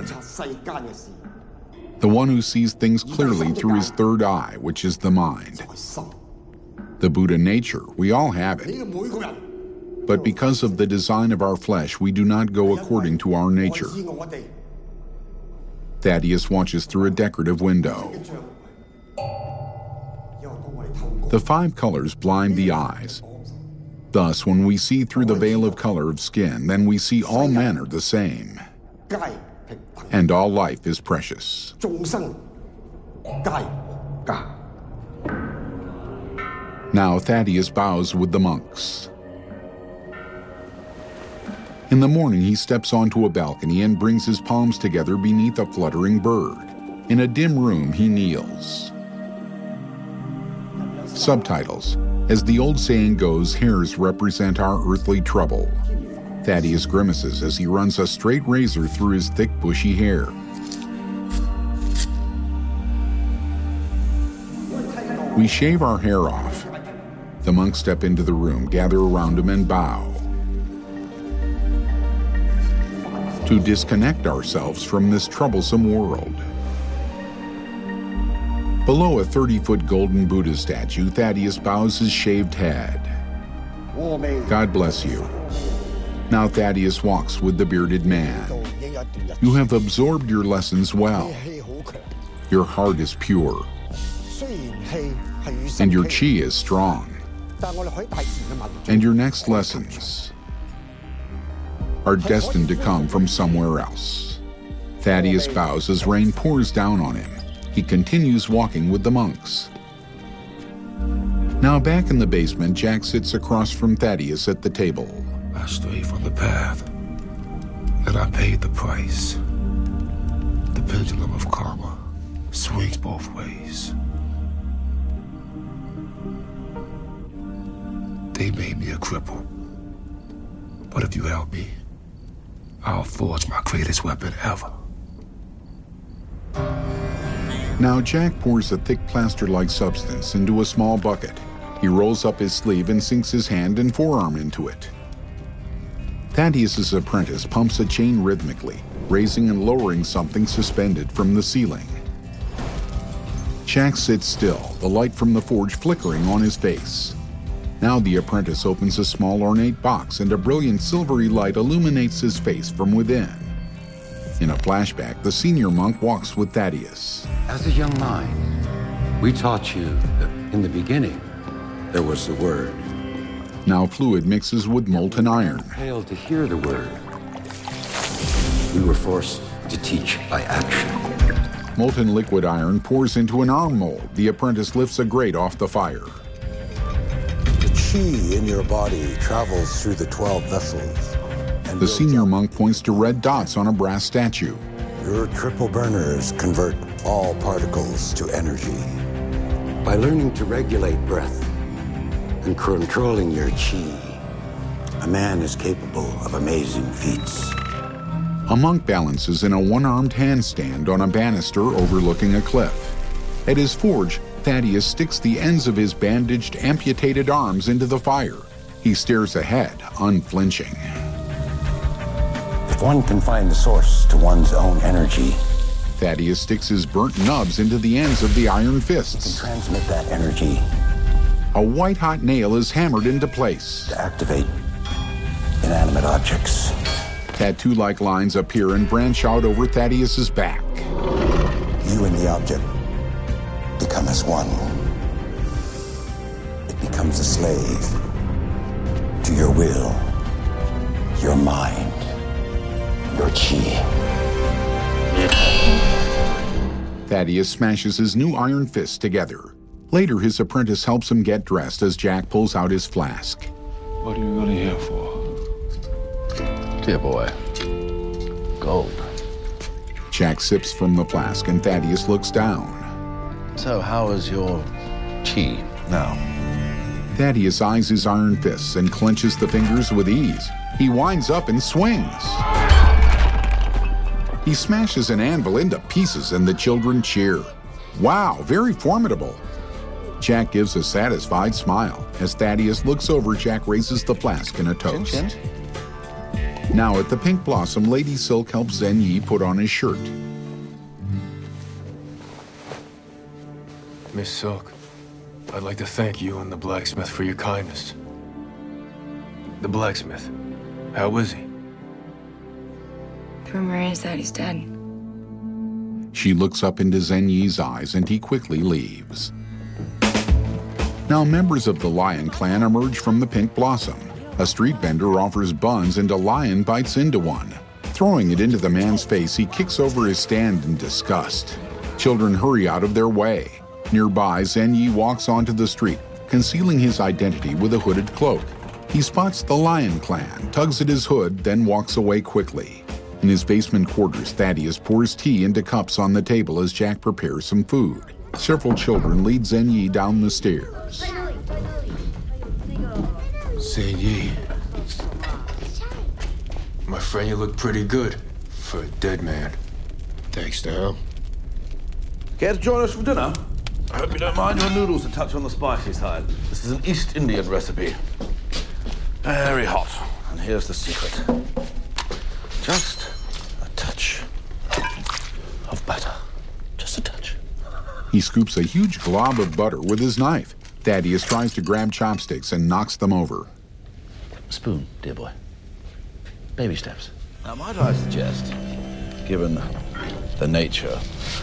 the one who sees things clearly through his third eye, which is the mind. The Buddha nature, we all have it. But because of the design of our flesh, we do not go according to our nature. Thaddeus watches through a decorative window. The five colors blind the eyes. Thus, when we see through the veil of color of skin, then we see all men are the same. And all life is precious. Now Thaddeus bows with the monks. In the morning, he steps onto a balcony and brings his palms together beneath a fluttering bird. In a dim room, he kneels. Subtitles: As the old saying goes, hairs represent our earthly trouble. Thaddeus grimaces as he runs a straight razor through his thick, bushy hair. We shave our hair off. The monks step into the room, gather around him, and bow. To disconnect ourselves from this troublesome world. Below a thirty-foot golden Buddha statue, Thaddeus bows his shaved head. God bless you. Now Thaddeus walks with the bearded man. You have absorbed your lessons well. Your heart is pure. And your chi is strong. And your next lessons are destined to come from somewhere else. Thaddeus bows as rain pours down on him. He continues walking with the monks. Now back in the basement, Jack sits across from Thaddeus at the table. I strayed from the path, and I paid the price. The pendulum of karma swings both ways. They made me a cripple. But if you help me, I'll forge my greatest weapon ever. Now Jack pours a thick plaster-like substance into a small bucket. He rolls up his sleeve and sinks his hand and forearm into it. Thaddeus's apprentice pumps a chain rhythmically, raising and lowering something suspended from the ceiling. Jack sits still, the light from the forge flickering on his face. Now the apprentice opens a small ornate box and a brilliant silvery light illuminates his face from within. In a flashback, the senior monk walks with Thaddeus. As a young mind, we taught you that in the beginning, there was the Word. Now fluid mixes with molten iron. Failed to hear the Word. We were forced to teach by action. Molten liquid iron pours into an arm mold. The apprentice lifts a grate off the fire. The chi in your body travels through the twelve vessels. And the senior monk points to red dots on a brass statue. Your triple burners convert all particles to energy. By learning to regulate breath and controlling your chi, a man is capable of amazing feats. A monk balances in a one-armed handstand on a banister overlooking a cliff. At his forge, Thaddeus sticks the ends of his bandaged, amputated arms into the fire. He stares ahead, unflinching. If one can find the source to one's own energy, Thaddeus sticks his burnt nubs into the ends of the iron fists. Can transmit that energy. A white-hot nail is hammered into place. To activate inanimate objects. Tattoo-like lines appear and branch out over Thaddeus's back. You and the object become as one. It becomes a slave to your will, your mind, your chi. Thaddeus smashes his new iron fists together. Later, his apprentice helps him get dressed as Jack pulls out his flask. What are you really here for? Dear boy, gold. Jack sips from the flask and Thaddeus looks down. So how is your chi now? Thaddeus eyes his iron fists and clenches the fingers with ease. He winds up and swings. He smashes an anvil into pieces and the children cheer. Wow, very formidable. Jack gives a satisfied smile. As Thaddeus looks over, Jack raises the flask in a toast. Chin, chin. Now at the Pink Blossom, Lady Silk helps Zen Yi put on his shirt. Miss Silk, I'd like to thank you and the blacksmith for your kindness. The blacksmith, how is he? The rumor is that he's dead. She looks up into Zen Yi's eyes and he quickly leaves. Now members of the Lion Clan emerge from the Pink Blossom. A street vendor offers buns and a lion bites into one. Throwing it into the man's face, he kicks over his stand in disgust. Children hurry out of their way. Nearby, Zen Yi walks onto the street, concealing his identity with a hooded cloak. He spots the Lion Clan, tugs at his hood, then walks away quickly. In his basement quarters, Thaddeus pours tea into cups on the table as Jack prepares some food. Several children lead Zen Yi down the stairs. Zen Yi. My friend, you look pretty good for a dead man. Thanks to him. Care to join us for dinner? I hope you don't mind your noodles a touch on the spicy side. This is an East Indian recipe. Very hot. And here's the secret. Just a touch of butter. Just a touch. He scoops a huge glob of butter with his knife. Thaddeus tries to grab chopsticks and knocks them over. Spoon, dear boy. Baby steps. Now, might I suggest, given the nature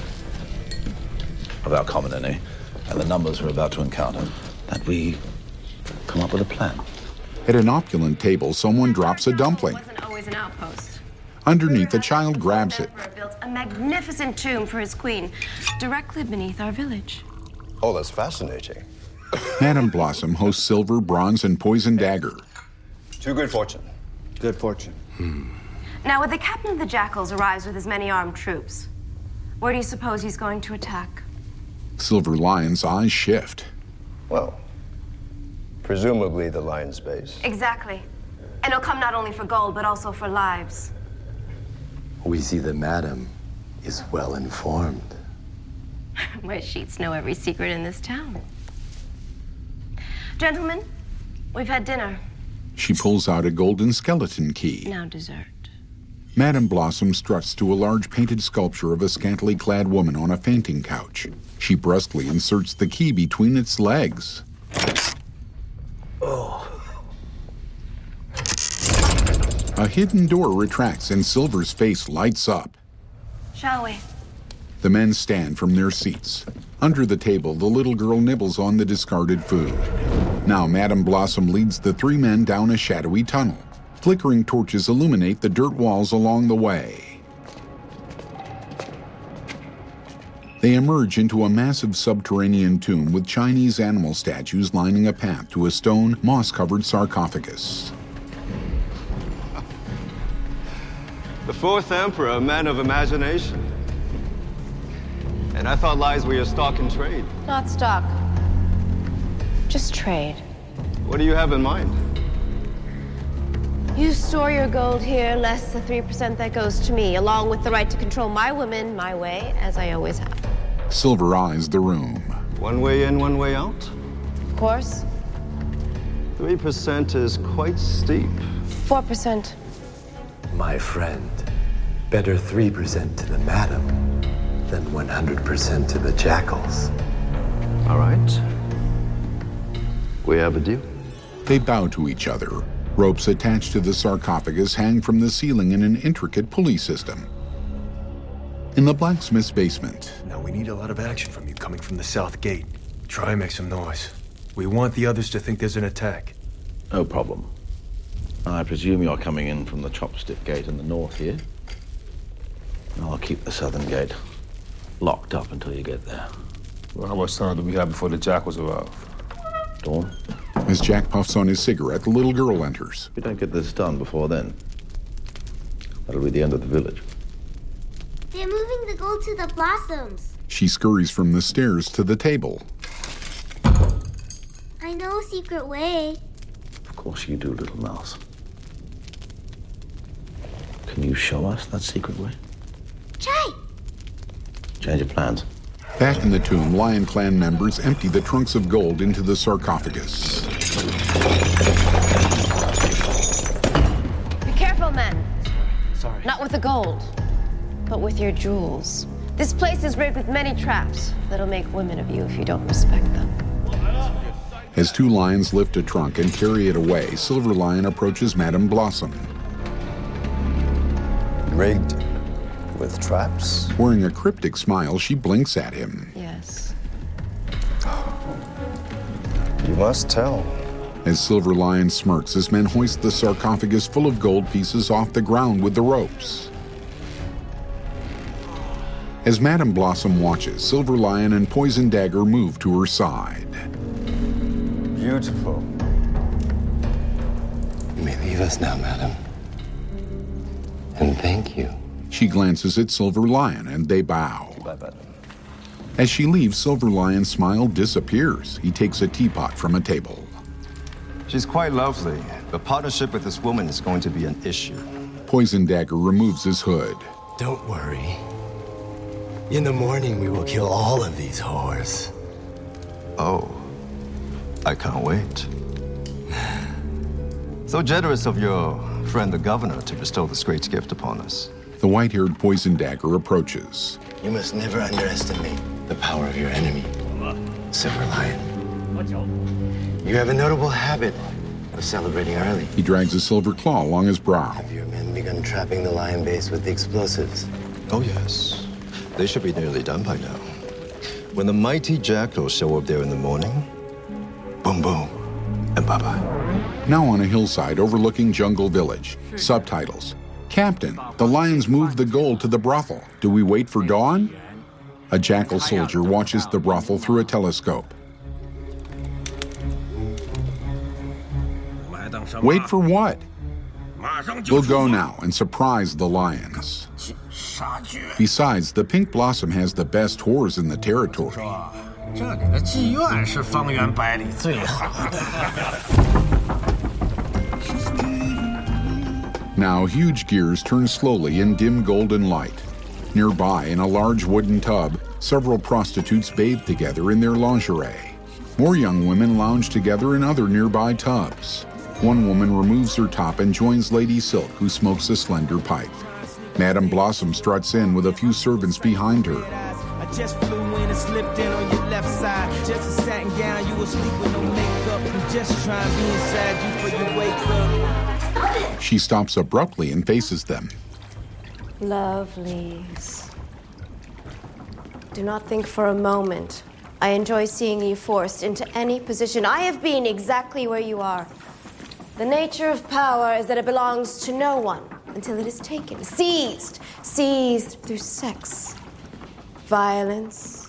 of our common enemy and the numbers we're about to encounter, that we come up with a plan. At an opulent table, someone drops a dumpling. It wasn't always an outpost. Underneath, a child grabs it. Built a magnificent tomb for his queen, directly beneath our village. Oh, that's fascinating. Madame Blossom hosts silver, bronze, and poison dagger. Too good fortune. Good fortune. Hmm. Now, when the captain of the Jackals arrives with his many armed troops, where do you suppose he's going to attack? Silver Lion's eyes shift. Well, presumably the Lion's base. Exactly. And he'll come not only for gold, but also for lives. We see that Madame is well informed. My sheets know every secret in this town. Gentlemen, we've had dinner. She pulls out a golden skeleton key. Now dessert. Madame Blossom struts to a large painted sculpture of a scantily clad woman on a fainting couch. She brusquely inserts the key between its legs. Oh. A hidden door retracts and Silver's face lights up. Shall we? The men stand from their seats. Under the table, the little girl nibbles on the discarded food. Now Madame Blossom leads the three men down a shadowy tunnel. Flickering torches illuminate the dirt walls along the way. They emerge into a massive subterranean tomb with Chinese animal statues lining a path to a stone, moss-covered sarcophagus. The fourth emperor, a man of imagination. And I thought lies were your stock and trade. Not stock. Just trade. What do you have in mind? You store your gold here, less the three percent that goes to me, along with the right to control my women my way, as I always have. Silver eyes the room. One way in, one way out? Of course. Three percent is quite steep. Four percent. My friend, better three percent to the Madam than one hundred percent to the Jackals. All right. We have a deal. They bow to each other. Ropes attached to the sarcophagus hang from the ceiling in an intricate pulley system. In the blacksmith's basement. Now, we need a lot of action from you coming from the south gate. Try and make some noise. We want the others to think there's an attack. No problem. I presume you're coming in from the chopstick gate in the north here. I'll keep the southern gate locked up until you get there. Well, how much time do we have before the jackals arrive? Dawn? As Jack puffs on his cigarette, the little girl enters. If we don't get this done before then, that'll be the end of the village. They're moving the gold to the blossoms. She scurries from the stairs to the table. I know a secret way. Of course you do, little mouse. Can you show us that secret way? Try. Change your plans. Back in the tomb, Lion Clan members empty the trunks of gold into the sarcophagus. Be careful, men. Sorry. Not with the gold, but with your jewels. This place is rigged with many traps that'll make women of you if you don't respect them. As two lions lift a trunk and carry it away, Silver Lion approaches Madame Blossom. Rigged with traps? Wearing a cryptic smile, she blinks at him. Yes. You must tell. As Silver Lion smirks, his men hoist the sarcophagus full of gold pieces off the ground with the ropes. As Madame Blossom watches, Silver Lion and Poison Dagger move to her side. Beautiful. You may leave us now, madam. And thank you. She glances at Silver Lion and they bow. Bye, madam. As she leaves, Silver Lion's smile disappears. He takes a teapot from a table. She's quite lovely, but partnership with this woman is going to be an issue. Poison Dagger removes his hood. Don't worry. In the morning, we will kill all of these whores. Oh, I can't wait. So generous of your friend the governor to bestow this great gift upon us. The white-haired Poison Dagger approaches. You must never underestimate the power of your enemy, Silver Lion. You have a notable habit of celebrating early. He drags a silver claw along his brow. Have your men begun trapping the lion base with the explosives? Oh, yes. They should be nearly done by now. When the mighty jackals show up there in the morning, boom, boom, and bye-bye. Now on a hillside overlooking Jungle Village. Subtitles. Captain, the lions moved the gold to the brothel. Do we wait for dawn? A jackal soldier watches the brothel through a telescope. Wait for what? We'll go now and surprise the lions. Besides, the Pink Blossom has the best whores in the territory. Now, huge gears turn slowly in dim golden light. Nearby, in a large wooden tub, several prostitutes bathe together in their lingerie. More young women lounge together in other nearby tubs. One woman removes her top and joins Lady Silk, who smokes a slender pipe. Madame Blossom struts in with a few servants behind her. I just flew in and slipped in on your left side. Just a satin gown, you asleep with no makeup. I'm just trying to be inside you before you wake up. She stops abruptly and faces them. Lovelies. Do not think for a moment I enjoy seeing you forced into any position. I have been exactly where you are. The nature of power is that it belongs to no one until it is taken, seized, seized through sex, violence,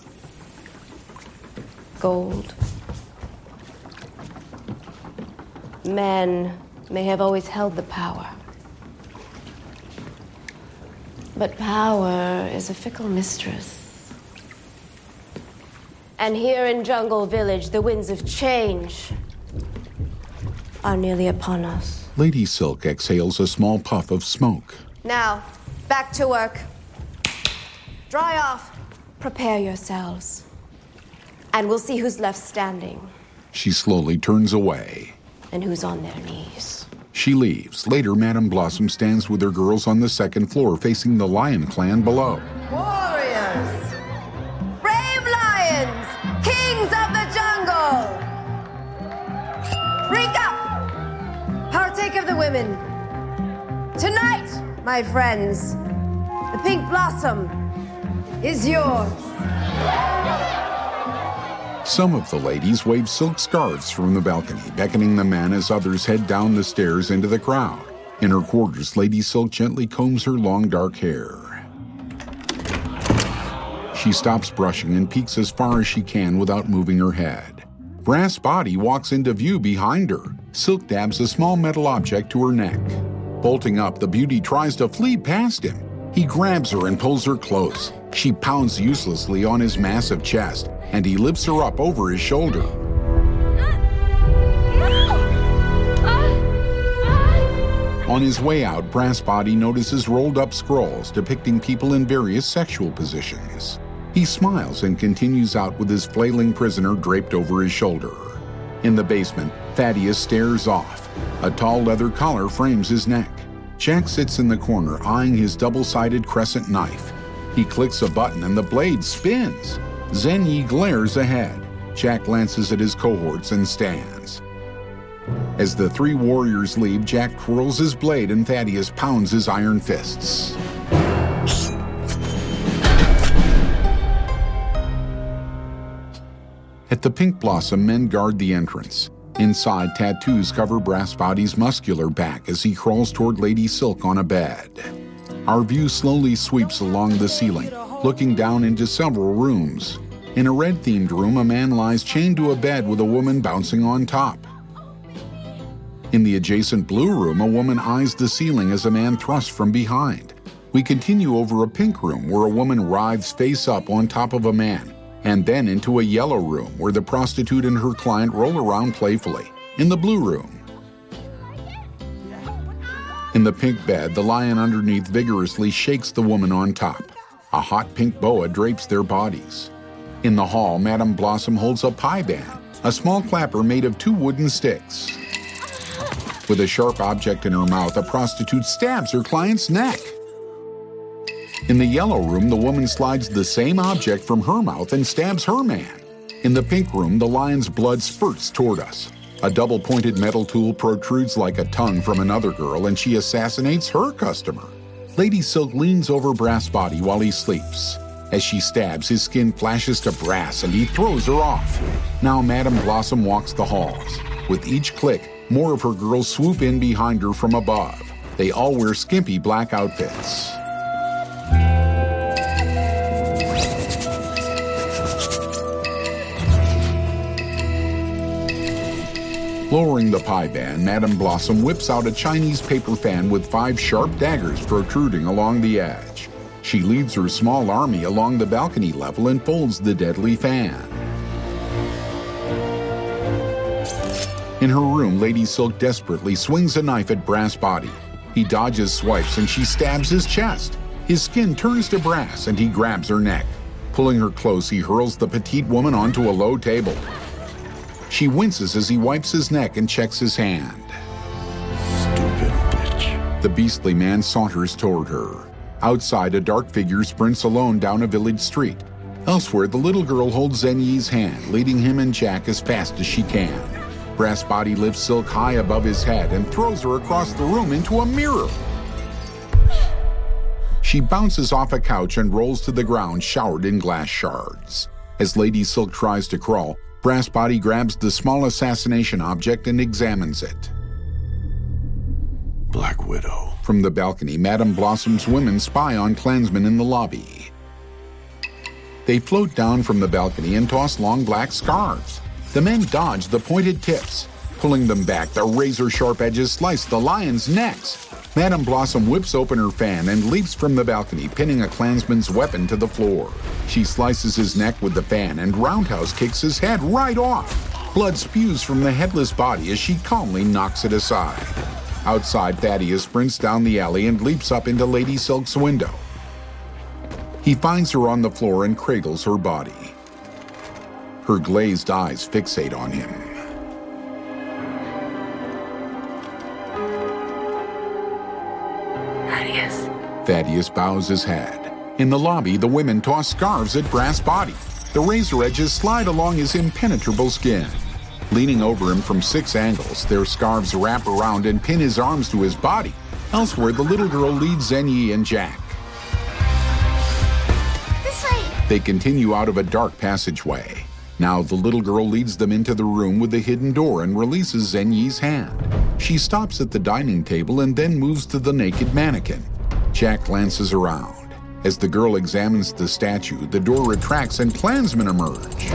gold. Men may have always held the power. But power is a fickle mistress. And here in Jungle Village, the winds of change are nearly upon us. Lady Silk exhales a small puff of smoke. Now, back to work. Dry off. Prepare yourselves. And we'll see who's left standing. She slowly turns away. And who's on their knees. She leaves. Later, Madame Blossom stands with her girls on the second floor, facing the Lion Clan below. Warriors! Brave lions! Kings of the jungle! Reek up! Partake of the women. Tonight, my friends, the Pink Blossom is yours. Some of the ladies wave silk scarves from the balcony, beckoning the men as others head down the stairs into the crowd. In her quarters, Lady Silk gently combs her long dark hair. She stops brushing and peeks as far as she can without moving her head. Brass Body walks into view behind her. Silk dabs a small metal object to her neck. Bolting up, the beauty tries to flee past him. He grabs her and pulls her close. She pounds uselessly on his massive chest, and he lifts her up over his shoulder. On his way out, Brass Body notices rolled up scrolls depicting people in various sexual positions. He smiles and continues out with his flailing prisoner draped over his shoulder. In the basement, Thaddeus stares off. A tall leather collar frames his neck. Jack sits in the corner eyeing his double-sided crescent knife. He clicks a button and the blade spins. Zhen Yi glares ahead. Jack glances at his cohorts and stands. As the three warriors leave, Jack twirls his blade and Thaddeus pounds his iron fists. At the Pink Blossom, men guard the entrance. Inside, tattoos cover Brass Body's muscular back as he crawls toward Lady Silk on a bed. Our view slowly sweeps along the ceiling, looking down into several rooms. In a red-themed room, a man lies chained to a bed with a woman bouncing on top. In the adjacent blue room, a woman eyes the ceiling as a man thrusts from behind. We continue over a pink room where a woman writhes face up on top of a man, and then into a yellow room where the prostitute and her client roll around playfully. In the blue room. In the pink bed, the lion underneath vigorously shakes the woman on top. A hot pink boa drapes their bodies. In the hall, Madame Blossom holds a pie band, a small clapper made of two wooden sticks. With a sharp object in her mouth, a prostitute stabs her client's neck. In the yellow room, the woman slides the same object from her mouth and stabs her man. In the pink room, the lion's blood spurts toward us. A double-pointed metal tool protrudes like a tongue from another girl, and she assassinates her customer. Lady Silk leans over Brass Body while he sleeps. As she stabs, his skin flashes to brass, and he throws her off. Now Madame Blossom walks the halls. With each click, more of her girls swoop in behind her from above. They all wear skimpy black outfits. Lowering the pie band, Madame Blossom whips out a Chinese paper fan with five sharp daggers protruding along the edge. She leads her small army along the balcony level and folds the deadly fan. In her room, Lady Silk desperately swings a knife at Brass Body. He dodges swipes and she stabs his chest. His skin turns to brass and he grabs her neck. Pulling her close, he hurls the petite woman onto a low table. She winces as he wipes his neck and checks his hand. Stupid bitch. The beastly man saunters toward her. Outside, a dark figure sprints alone down a village street. Elsewhere, the little girl holds Zhen Yi's hand, leading him and Jack as fast as she can. Brass Body lifts Silk high above his head and throws her across the room into a mirror. She bounces off a couch and rolls to the ground, showered in glass shards. As Lady Silk tries to crawl, Brass Body grabs the small assassination object and examines it. Black Widow. From the balcony, Madame Blossom's women spy on clansmen in the lobby. They float down from the balcony and toss long black scarves. The men dodge the pointed tips. Pulling them back, the razor-sharp edges slice the lions' necks. Madame Blossom whips open her fan and leaps from the balcony, pinning a clansman's weapon to the floor. She slices his neck with the fan and roundhouse kicks his head right off. Blood spews from the headless body as she calmly knocks it aside. Outside, Thaddeus sprints down the alley and leaps up into Lady Silk's window. He finds her on the floor and cradles her body. Her glazed eyes fixate on him. Thaddeus. Thaddeus bows his head. In the lobby, the women toss scarves at Brass Body. The razor edges slide along his impenetrable skin. Leaning over him from six angles, their scarves wrap around and pin his arms to his body. Elsewhere, the little girl leads Zhen Yi and Jack. This way. They continue out of a dark passageway. Now the little girl leads them into the room with the hidden door and releases Zhen Yi's hand. She stops at the dining table and then moves to the naked mannequin. Jack glances around. As the girl examines the statue, the door retracts and Klansmen emerge.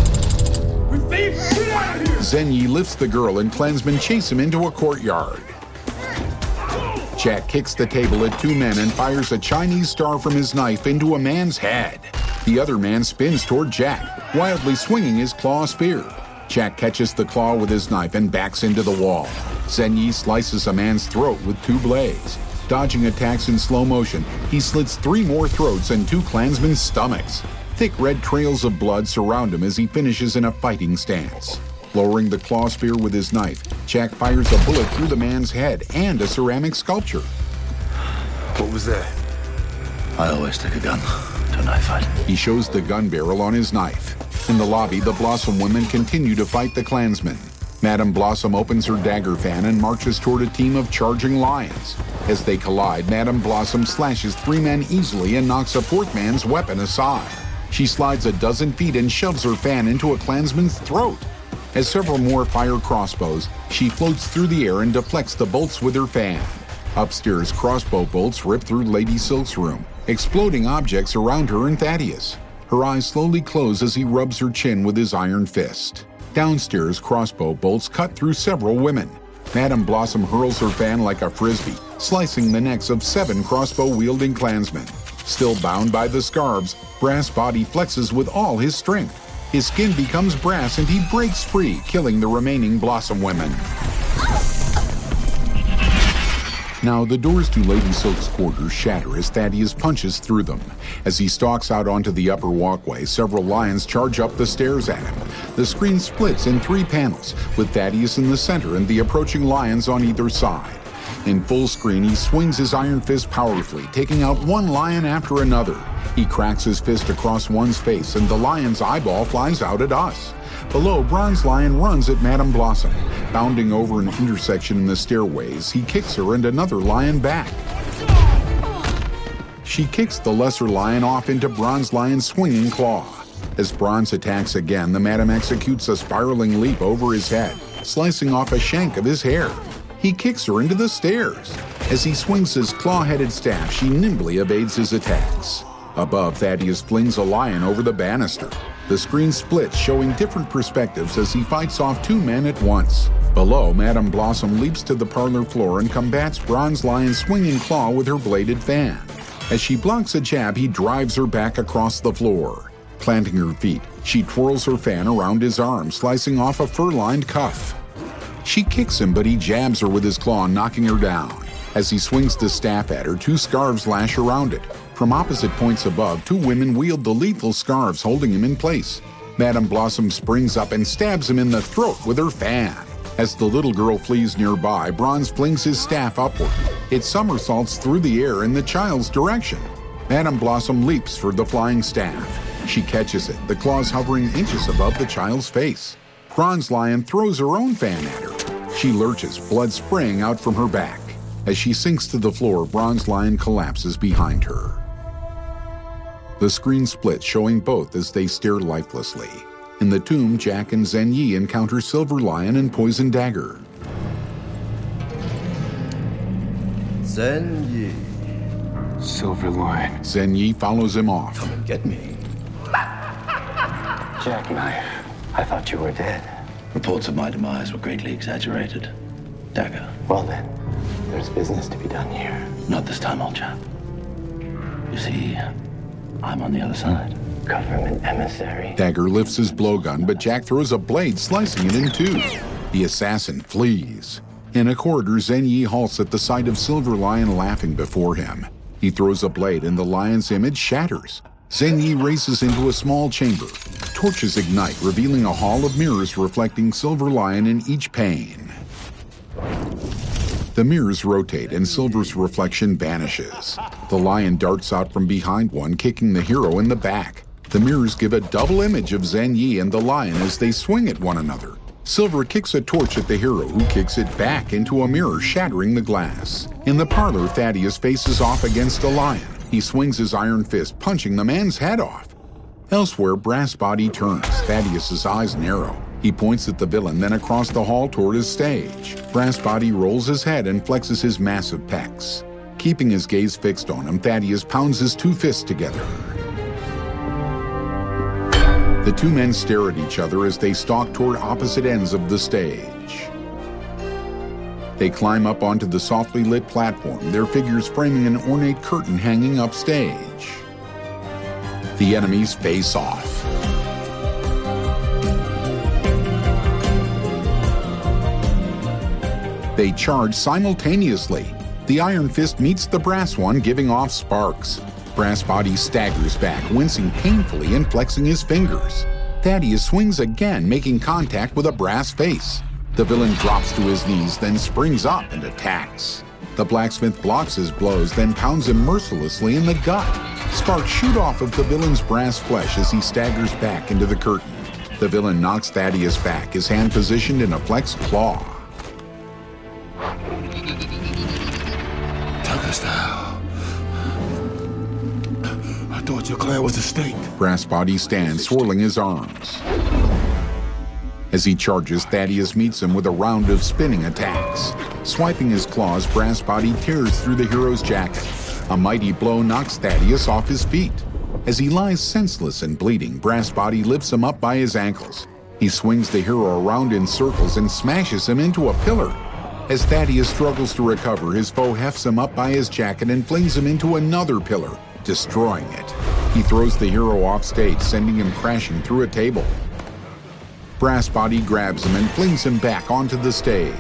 Zen Yi lifts the girl and Klansmen chase him into a courtyard. Jack kicks the table at two men and fires a Chinese star from his knife into a man's head. The other man spins toward Jack, wildly swinging his claw spear. Jack catches the claw with his knife and backs into the wall. Zen Yi slices a man's throat with two blades. Dodging attacks in slow motion, he slits three more throats and two Klansmen's stomachs. Thick red trails of blood surround him as he finishes in a fighting stance. Lowering the claw spear with his knife, Jack fires a bullet through the man's head and a ceramic sculpture. What was that? I always take a gun to a knife fight. He shows the gun barrel on his knife. In the lobby, the Blossom women continue to fight the Klansmen. Madame Blossom opens her dagger fan and marches toward a team of charging lions. As they collide, Madame Blossom slashes three men easily and knocks a fourth man's weapon aside. She slides a dozen feet and shoves her fan into a Klansman's throat. As several more fire crossbows, she floats through the air and deflects the bolts with her fan. Upstairs, crossbow bolts rip through Lady Silk's room, exploding objects around her and Thaddeus. Her eyes slowly close as he rubs her chin with his iron fist. Downstairs, crossbow bolts cut through several women. Madame Blossom hurls her fan like a frisbee, slicing the necks of seven crossbow-wielding Klansmen. Still bound by the scarves, Brass Body flexes with all his strength. His skin becomes brass and he breaks free, killing the remaining Blossom women. Now, the doors to Lady Silk's quarters shatter as Thaddeus punches through them. As he stalks out onto the upper walkway, several lions charge up the stairs at him. The screen splits in three panels, with Thaddeus in the center and the approaching lions on either side. In full screen, he swings his iron fist powerfully, taking out one lion after another. He cracks his fist across one's face, and the lion's eyeball flies out at us. Below, Bronze Lion runs at Madame Blossom. Bounding over an intersection in the stairways, he kicks her and another lion back. She kicks the lesser lion off into Bronze Lion's swinging claw. As Bronze attacks again, the Madam executes a spiraling leap over his head, slicing off a shank of his hair. He kicks her into the stairs. As he swings his claw-headed staff, she nimbly evades his attacks. Above, Thaddeus flings a lion over the banister. The screen splits, showing different perspectives as he fights off two men at once. Below, Madame Blossom leaps to the parlor floor and combats Bronze Lion's swinging claw with her bladed fan. As she blocks a jab, he drives her back across the floor. Planting her feet, she twirls her fan around his arm, slicing off a fur-lined cuff. She kicks him, but he jabs her with his claw, knocking her down. As he swings the staff at her, two scarves lash around it. From opposite points above, two women wield the lethal scarves, holding him in place. Madame Blossom springs up and stabs him in the throat with her fan. As the little girl flees nearby, Bronze flings his staff upward. It somersaults through the air in the child's direction. Madame Blossom leaps for the flying staff. She catches it, the claws hovering inches above the child's face. Bronze Lion throws her own fan at her. She lurches, blood spraying out from her back. As she sinks to the floor, Bronze Lion collapses behind her. The screen splits, showing both as they stare lifelessly. In the tomb, Jack and Zen Yi encounter Silver Lion and Poison Dagger. Zen Yi. Silver Lion. Zen Yi follows him off. Come and get me. Jackknife. I thought you were dead. Reports of my demise were greatly exaggerated. Dagger. Well then, there's business to be done here. Not this time, old chap. You see, I'm on the other side. Government emissary. Dagger lifts his blowgun, but Jack throws a blade, slicing it in two. The assassin flees. In a corridor, Zen Yi halts at the sight of Silver Lion laughing before him. He throws a blade and the lion's image shatters. Zen Yi races into a small chamber. Torches ignite, revealing a hall of mirrors reflecting Silver Lion in each pane. The mirrors rotate and Silver's reflection vanishes. The lion darts out from behind one, kicking the hero in the back. The mirrors give a double image of Zen Yi and the lion as they swing at one another. Silver kicks a torch at the hero, who kicks it back into a mirror, shattering the glass. In the parlor, Thaddeus faces off against a lion. He swings his iron fist, punching the man's head off. Elsewhere, Brass Body turns. Thaddeus's eyes narrow. He points at the villain, then across the hall toward his stage. Brass Body rolls his head and flexes his massive pecs. Keeping his gaze fixed on him, Thaddeus pounds his two fists together. The two men stare at each other as they stalk toward opposite ends of the stage. They climb up onto the softly lit platform, their figures framing an ornate curtain hanging upstage. The enemies face off. They charge simultaneously. The iron fist meets the brass one, giving off sparks. Brass Body staggers back, wincing painfully and flexing his fingers. Thaddeus swings again, making contact with a brass face. The villain drops to his knees, then springs up and attacks. The blacksmith blocks his blows, then pounds him mercilessly in the gut. Sparks shoot off of the villain's brass flesh as he staggers back into the curtain. The villain knocks Thaddeus back, his hand positioned in a flexed claw. I thought your clan was a state. Brass Body stands, swirling his arms. As he charges, Thaddeus meets him with a round of spinning attacks. Swiping his claws, Brass Body tears through the hero's jacket. A mighty blow knocks Thaddeus off his feet. As he lies senseless and bleeding, Brass Body lifts him up by his ankles. He swings the hero around in circles and smashes him into a pillar. As Thaddeus struggles to recover, his foe hefts him up by his jacket and flings him into another pillar, destroying it. He throws the hero off stage, sending him crashing through a table. Brass Body grabs him and flings him back onto the stage.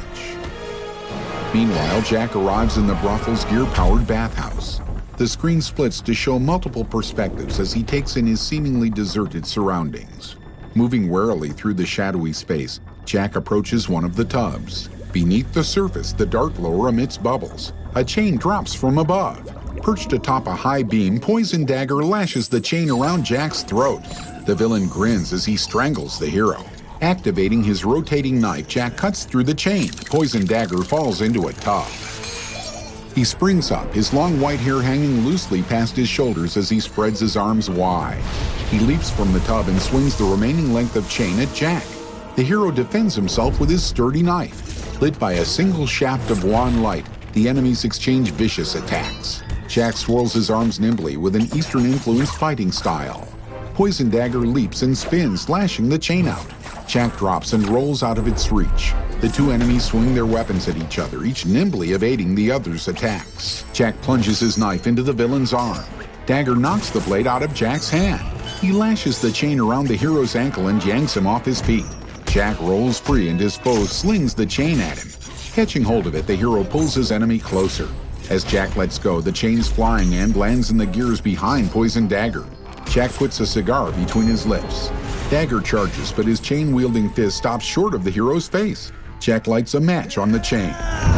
Meanwhile, Jack arrives in the brothel's gear-powered bathhouse. The screen splits to show multiple perspectives as he takes in his seemingly deserted surroundings. Moving warily through the shadowy space, Jack approaches one of the tubs. Beneath the surface, the dark lower emits bubbles. A chain drops from above. Perched atop a high beam, Poison Dagger lashes the chain around Jack's throat. The villain grins as he strangles the hero. Activating his rotating knife, Jack cuts through the chain. Poison Dagger falls into a tub. He springs up, his long white hair hanging loosely past his shoulders as he spreads his arms wide. He leaps from the tub and swings the remaining length of chain at Jack. The hero defends himself with his sturdy knife. Lit by a single shaft of wan light, the enemies exchange vicious attacks. Jack swirls his arms nimbly with an Eastern-influenced fighting style. Poison Dagger leaps and spins, lashing the chain out. Jack drops and rolls out of its reach. The two enemies swing their weapons at each other, each nimbly evading the other's attacks. Jack plunges his knife into the villain's arm. Dagger knocks the blade out of Jack's hand. He lashes the chain around the hero's ankle and yanks him off his feet. Jack rolls free and his foe slings the chain at him. Catching hold of it, the hero pulls his enemy closer. As Jack lets go, the chain's flying and lands in the gears behind Poison Dagger. Jack puts a cigar between his lips. Dagger charges, but his chain-wielding fist stops short of the hero's face. Jack lights a match on the chain.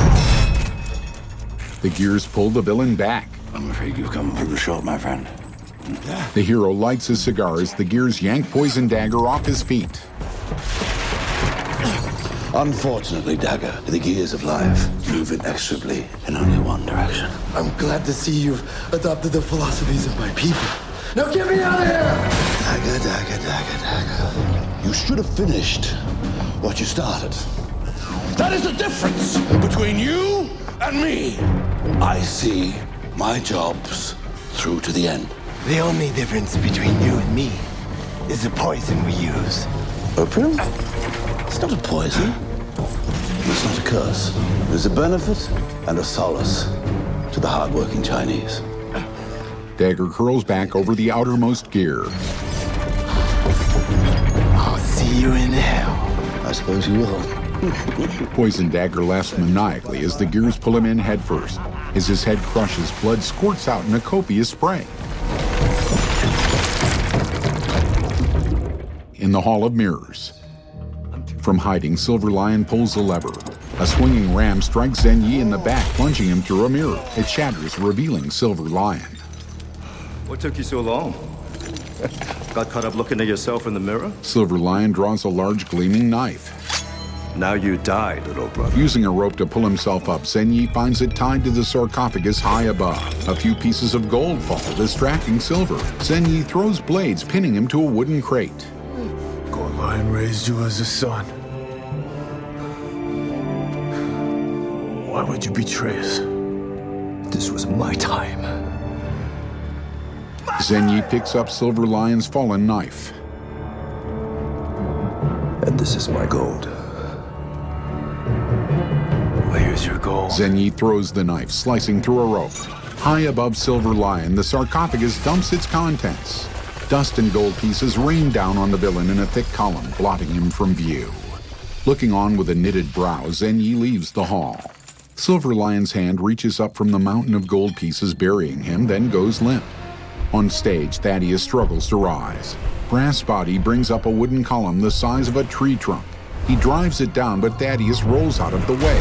The gears pull the villain back. I'm afraid you've come too short, my friend. The hero lights his cigar as the gears yank Poison Dagger off his feet. Unfortunately, Dagger, the gears of life move inexorably in only one direction. I'm glad to see you've adopted the philosophies of my people. Now get me out of here! Dagger, Dagger, Dagger, Dagger. You should have finished what you started. That is the difference between you and me. I see my jobs through to the end. The only difference between you and me is the poison we use. Opium? It's not a poison. It's not a curse. There's a benefit and a solace to the hard-working Chinese. Dagger curls back over the outermost gear. I'll see you in hell. I suppose you will. Poison Dagger laughs maniacally as the gears pull him in headfirst. As his head crushes, blood squirts out in a copious spray. In the Hall of Mirrors. From hiding, Silver Lion pulls a lever. A swinging ram strikes Zhen Yi in the back, plunging him through a mirror. It shatters, revealing Silver Lion. What took you so long? Got caught up looking at yourself in the mirror? Silver Lion draws a large gleaming knife. Now you die, little brother. Using a rope to pull himself up, Zhen Yi finds it tied to the sarcophagus high above. A few pieces of gold fall, distracting Silver. Zhen Yi throws blades, pinning him to a wooden crate. Gold Lion raised you as a son. Why would you betray us? To This was my time. Zen Yi picks up Silver Lion's fallen knife. And this is my gold. Where's your gold? Zen Yi throws the knife, slicing through a rope. High above Silver Lion, the sarcophagus dumps its contents. Dust and gold pieces rain down on the villain in a thick column, blotting him from view. Looking on with a knitted brow, Zen Yi leaves the hall. Silver Lion's hand reaches up from the mountain of gold pieces burying him, then goes limp. On stage, Thaddeus struggles to rise. Brass Body brings up a wooden column the size of a tree trunk. He drives it down, but Thaddeus rolls out of the way.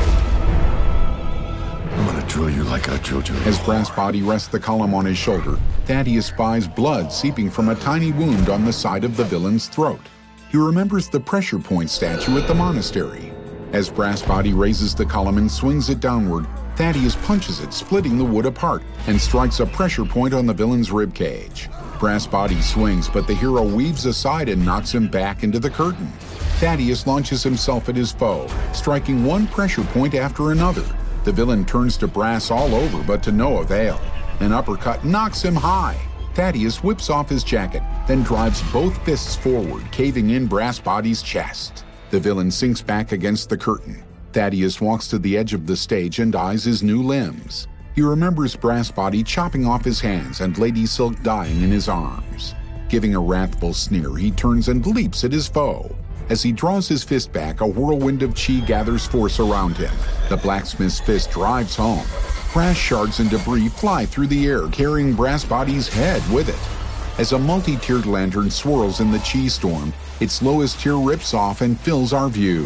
I'm gonna drill you like I drilled you. As Brass Body rests the column on his shoulder, Thaddeus spies blood seeping from a tiny wound on the side of the villain's throat. He remembers the pressure point statue at the monastery. As Brass Body raises the column and swings it downward, Thaddeus punches it, splitting the wood apart, and strikes a pressure point on the villain's ribcage. Brass Body swings, but the hero weaves aside and knocks him back into the curtain. Thaddeus launches himself at his foe, striking one pressure point after another. The villain turns to Brass all over, but to no avail. An uppercut knocks him high. Thaddeus whips off his jacket, then drives both fists forward, caving in Brass Body's chest. The villain sinks back against the curtain. Thaddeus walks to the edge of the stage and eyes his new limbs. He remembers Brass Body chopping off his hands and Lady Silk dying in his arms. Giving a wrathful sneer, he turns and leaps at his foe. As he draws his fist back, a whirlwind of chi gathers force around him. The blacksmith's fist drives home. Brass shards and debris fly through the air, carrying Brass Body's head with it. As a multi-tiered lantern swirls in the chi storm, its lowest tier rips off and fills our view.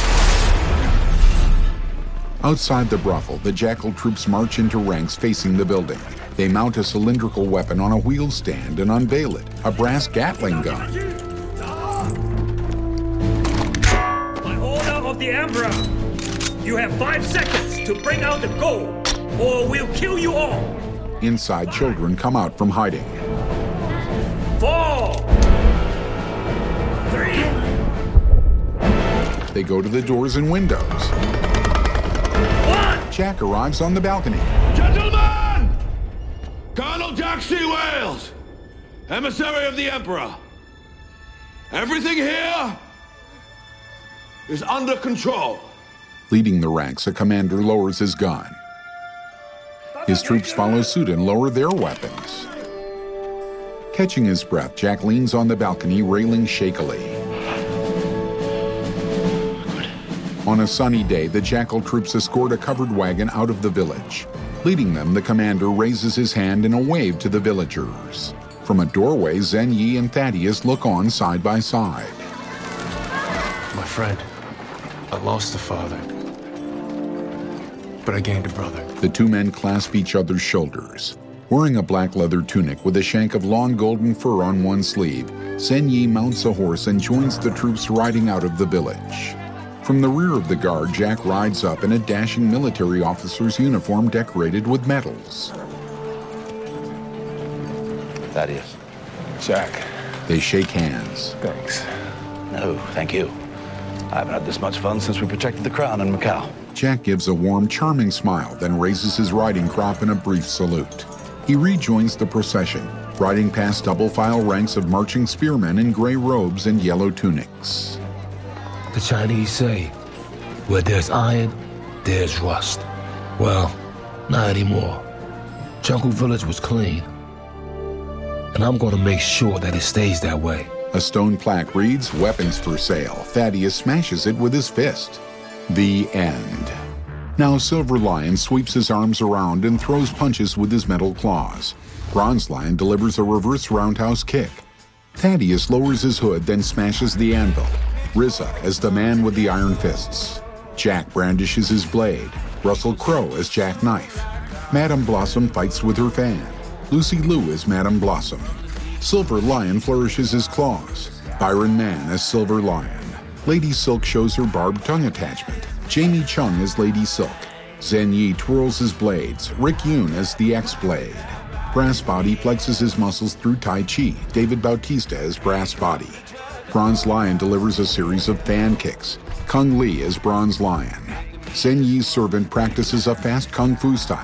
Outside the brothel, the Jackal troops march into ranks facing the building. They mount a cylindrical weapon on a wheel stand and unveil it, a brass Gatling gun. By order of the Emperor, you have five seconds to bring out the gold, or we'll kill you all. Inside, children come out from hiding. Four, three. They go to the doors and windows. One. Jack arrives on the balcony. Gentlemen! Colonel Jack C. Wales, emissary of the Emperor. Everything here is under control. Leading the ranks, a commander lowers his gun. His troops follow suit and lower their weapons. Catching his breath, Jack leans on the balcony, railing shakily. On a sunny day, the Jackal troops escort a covered wagon out of the village. Leading them, the commander raises his hand in a wave to the villagers. From a doorway, Zen Yi and Thaddeus look on side by side. My friend, I lost a father, but I gained a brother. The two men clasp each other's shoulders. Wearing a black leather tunic with a shank of long golden fur on one sleeve, Zen Yi mounts a horse and joins the troops riding out of the village. From the rear of the guard, Jack rides up in a dashing military officer's uniform decorated with medals. Thaddeus. Jack. They shake hands. Thanks. No, thank you. I haven't had this much fun since we protected the crown in Macau. Jack gives a warm, charming smile, then raises his riding crop in a brief salute. He rejoins the procession, riding past double-file ranks of marching spearmen in gray robes and yellow tunics. The Chinese say, where there's iron, there's rust. Well, not anymore. Jungle Village was clean. And I'm gonna make sure that it stays that way. A stone plaque reads, "Weapons for sale." Thaddeus smashes it with his fist. The end. Now Silver Lion sweeps his arms around and throws punches with his metal claws. Bronze Lion delivers a reverse roundhouse kick. Thaddeus lowers his hood, then smashes the anvil. R Z A as the man with the iron fists. Jack brandishes his blade. Russell Crowe as Jack Knife. Madame Blossom fights with her fan. Lucy Liu as Madame Blossom. Silver Lion flourishes his claws. Byron Mann as Silver Lion. Lady Silk shows her barbed tongue attachment. Jamie Chung as Lady Silk. Zen Yi twirls his blades. Rick Yoon as the X-Blade. Brass Body flexes his muscles through Tai Chi. David Bautista as Brass Body. Bronze Lion delivers a series of fan kicks. Kung Lee as Bronze Lion. Zen Yi's servant practices a fast kung fu style.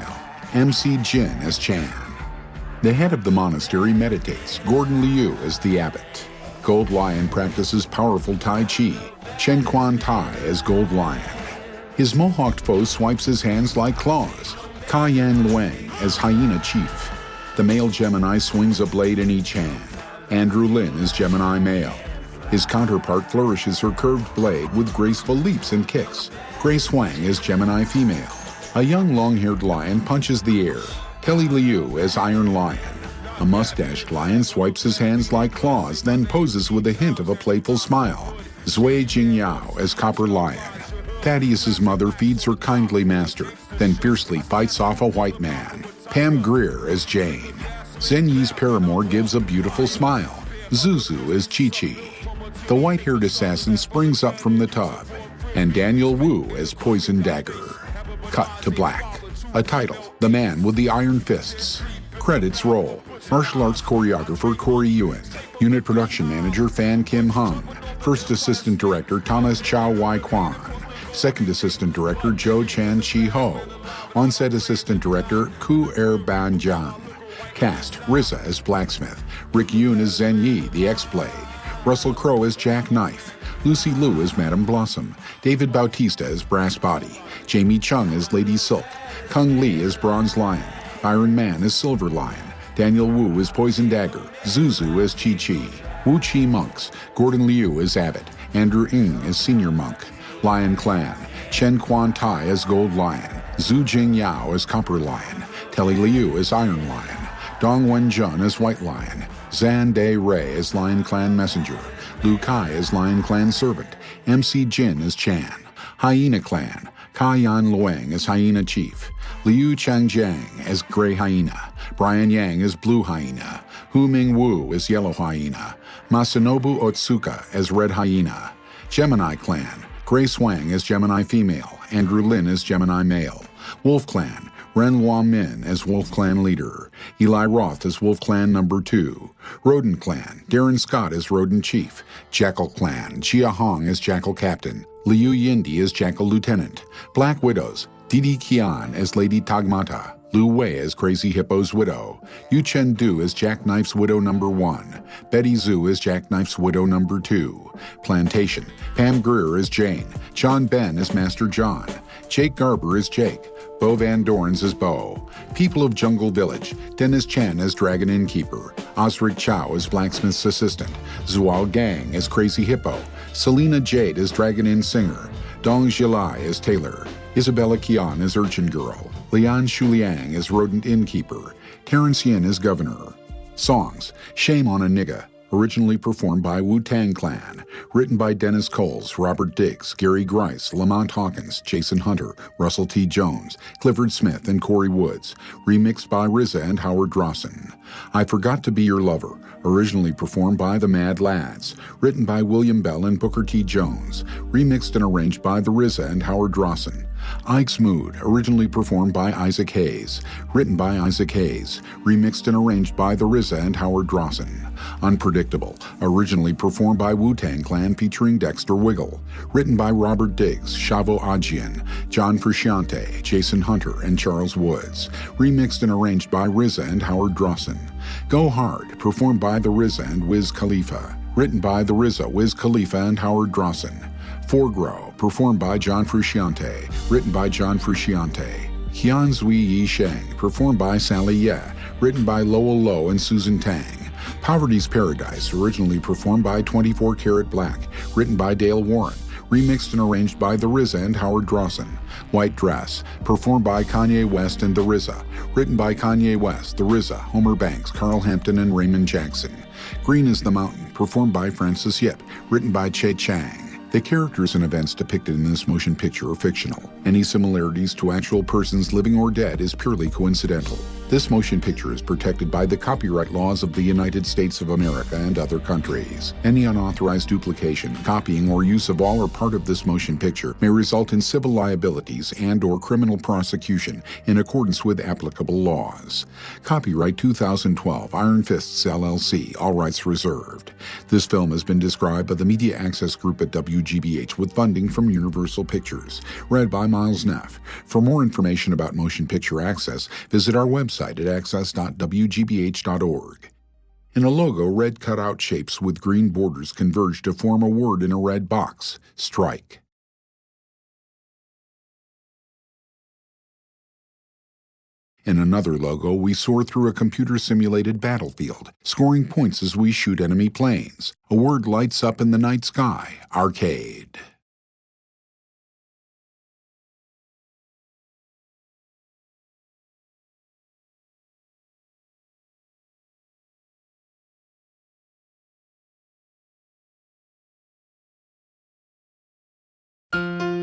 M C Jin as Chan. The head of the monastery meditates, Gordon Liu as the abbot. Gold Lion practices powerful Tai Chi, Chen Quan Tai as Gold Lion. His mohawked foe swipes his hands like claws, Ka Yan Luang as Hyena Chief. The male Gemini swings a blade in each hand. Andrew Lin is Gemini male. His counterpart flourishes her curved blade with graceful leaps and kicks. Grace Wang is Gemini female. A young long-haired lion punches the air, Kelly Liu as Iron Lion. A mustached lion swipes his hands like claws, then poses with a hint of a playful smile. Zui Jingyao as Copper Lion. Thaddeus's mother feeds her kindly master, then fiercely fights off a white man. Pam Grier as Jane. Zhen Yi's paramour gives a beautiful smile. Zuzu as Chi-Chi. The white-haired assassin springs up from the tub. And Daniel Wu as Poison Dagger. Cut to black. A title, The Man with the Iron Fists. Credits roll. Martial arts choreographer Corey Ewan. Unit production manager Fan Kim Hung. First assistant director Thomas Chow Wai Kwan. Second assistant director Joe Chan Chi Ho. On-set assistant director Ku Er Ban Jang. Cast, Rissa as Blacksmith. Rick Yoon as Zhen Yi, the X-Blade. Russell Crowe as Jack Knife. Lucy Liu as Madame Blossom. David Bautista as Brass Body. Jamie Chung as Lady Silk. Kung Lee as Bronze Lion. Iron Man as Silver Lion. Daniel Wu as Poison Dagger. Zuzu as Chi-Chi. Wu Chi Monks. Gordon Liu as Abbot. Andrew Ng as Senior Monk. Lion Clan. Chen Quan Tai as Gold Lion. Zhu Jing Yao as Copper Lion. Telly Liu as Iron Lion. Dong Wen-jun as White Lion. Zan De Ray as Lion Clan Messenger. Lu Kai as Lion Clan Servant. M C Jin as Chan. Hyena Clan. Ka Yan Luang as Hyena Chief. Liu Changjiang as Gray Hyena. Brian Yang as Blue Hyena. Hu Ming Wu as Yellow Hyena. Masanobu Otsuka as Red Hyena. Gemini Clan. Grace Wang as Gemini Female. Andrew Lin as Gemini Male. Wolf Clan. Ren Hua Min as Wolf Clan Leader. Eli Roth as Wolf Clan Number two. Rodent Clan. Darren Scott as Rodent Chief. Jackal Clan. Jia Hong as Jackal Captain. Liu Yindi as Jackal Lieutenant. Black Widows. Didi Qian as Lady Tagmata. Lu Wei as Crazy Hippo's widow. Yu Chen Du as Jackknife's widow number one. Betty Zhu as Jackknife's widow number two. Plantation. Pam Grier as Jane. John Ben as Master John. Jake Garber as Jake. Bo Van Dorns as Bo. People of Jungle Village. Dennis Chan as Dragon Innkeeper. Osric Chow as Blacksmith's assistant. Zuo Gang as Crazy Hippo. Selena Jade as Dragon Inn Singer. Dong Zhilai as Taylor. Isabella Kian as Urchin Girl. Lian Shuliang as Rodent Innkeeper. Terrence Yin as Governor. Songs. Shame on a Nigga. Originally performed by Wu-Tang Clan. Written by Dennis Coles, Robert Diggs, Gary Grice, Lamont Hawkins, Jason Hunter, Russell T. Jones, Clifford Smith, and Corey Woods. Remixed by R Z A and Howard Drawson. I Forgot to Be Your Lover. Originally performed by The Mad Lads. Written by William Bell and Booker T. Jones. Remixed and arranged by The R Z A and Howard Drawson. Ike's Mood, originally performed by Isaac Hayes. Written by Isaac Hayes. Remixed and arranged by The R Z A and Howard Drawson. Unpredictable, originally performed by Wu-Tang Clan featuring Dexter Wiggle. Written by Robert Diggs, Shavo Ajian, John Frusciante, Jason Hunter, and Charles Woods. Remixed and arranged by R Z A and Howard Drawson. Go Hard, performed by The R Z A and Wiz Khalifa. Written by The R Z A, Wiz Khalifa, and Howard Drawson. Forgrow, performed by John Frusciante. Written by John Frusciante. Hyun Zui Yi Sheng, performed by Sally Ye. Written by Lowell Lowe and Susan Tang. Poverty's Paradise, originally performed by twenty-four Karat Black. Written by Dale Warren. Remixed and arranged by The R Z A and Howard Drawson. White Dress, performed by Kanye West and The R Z A. Written by Kanye West, The R Z A, Homer Banks, Carl Hampton, and Raymond Jackson. Green is the Mountain, performed by Francis Yip. Written by Che Chang. The characters and events depicted in this motion picture are fictional. Any similarities to actual persons living or dead is purely coincidental. This motion picture is protected by the copyright laws of the United States of America and other countries. Any unauthorized duplication, copying, or use of all or part of this motion picture may result in civil liabilities and or criminal prosecution in accordance with applicable laws. Copyright two thousand twelve, Iron Fists, L L C, all rights reserved. This film has been described by the Media Access Group at W G B H with funding from Universal Pictures. Read by Miles Neff. For more information about motion picture access, visit our website at access dot w g b h dot org. In a logo, red cutout shapes with green borders converge to form a word in a red box: strike. In another logo, we soar through a computer-simulated battlefield, scoring points as we shoot enemy planes. A word lights up in the night sky: arcade.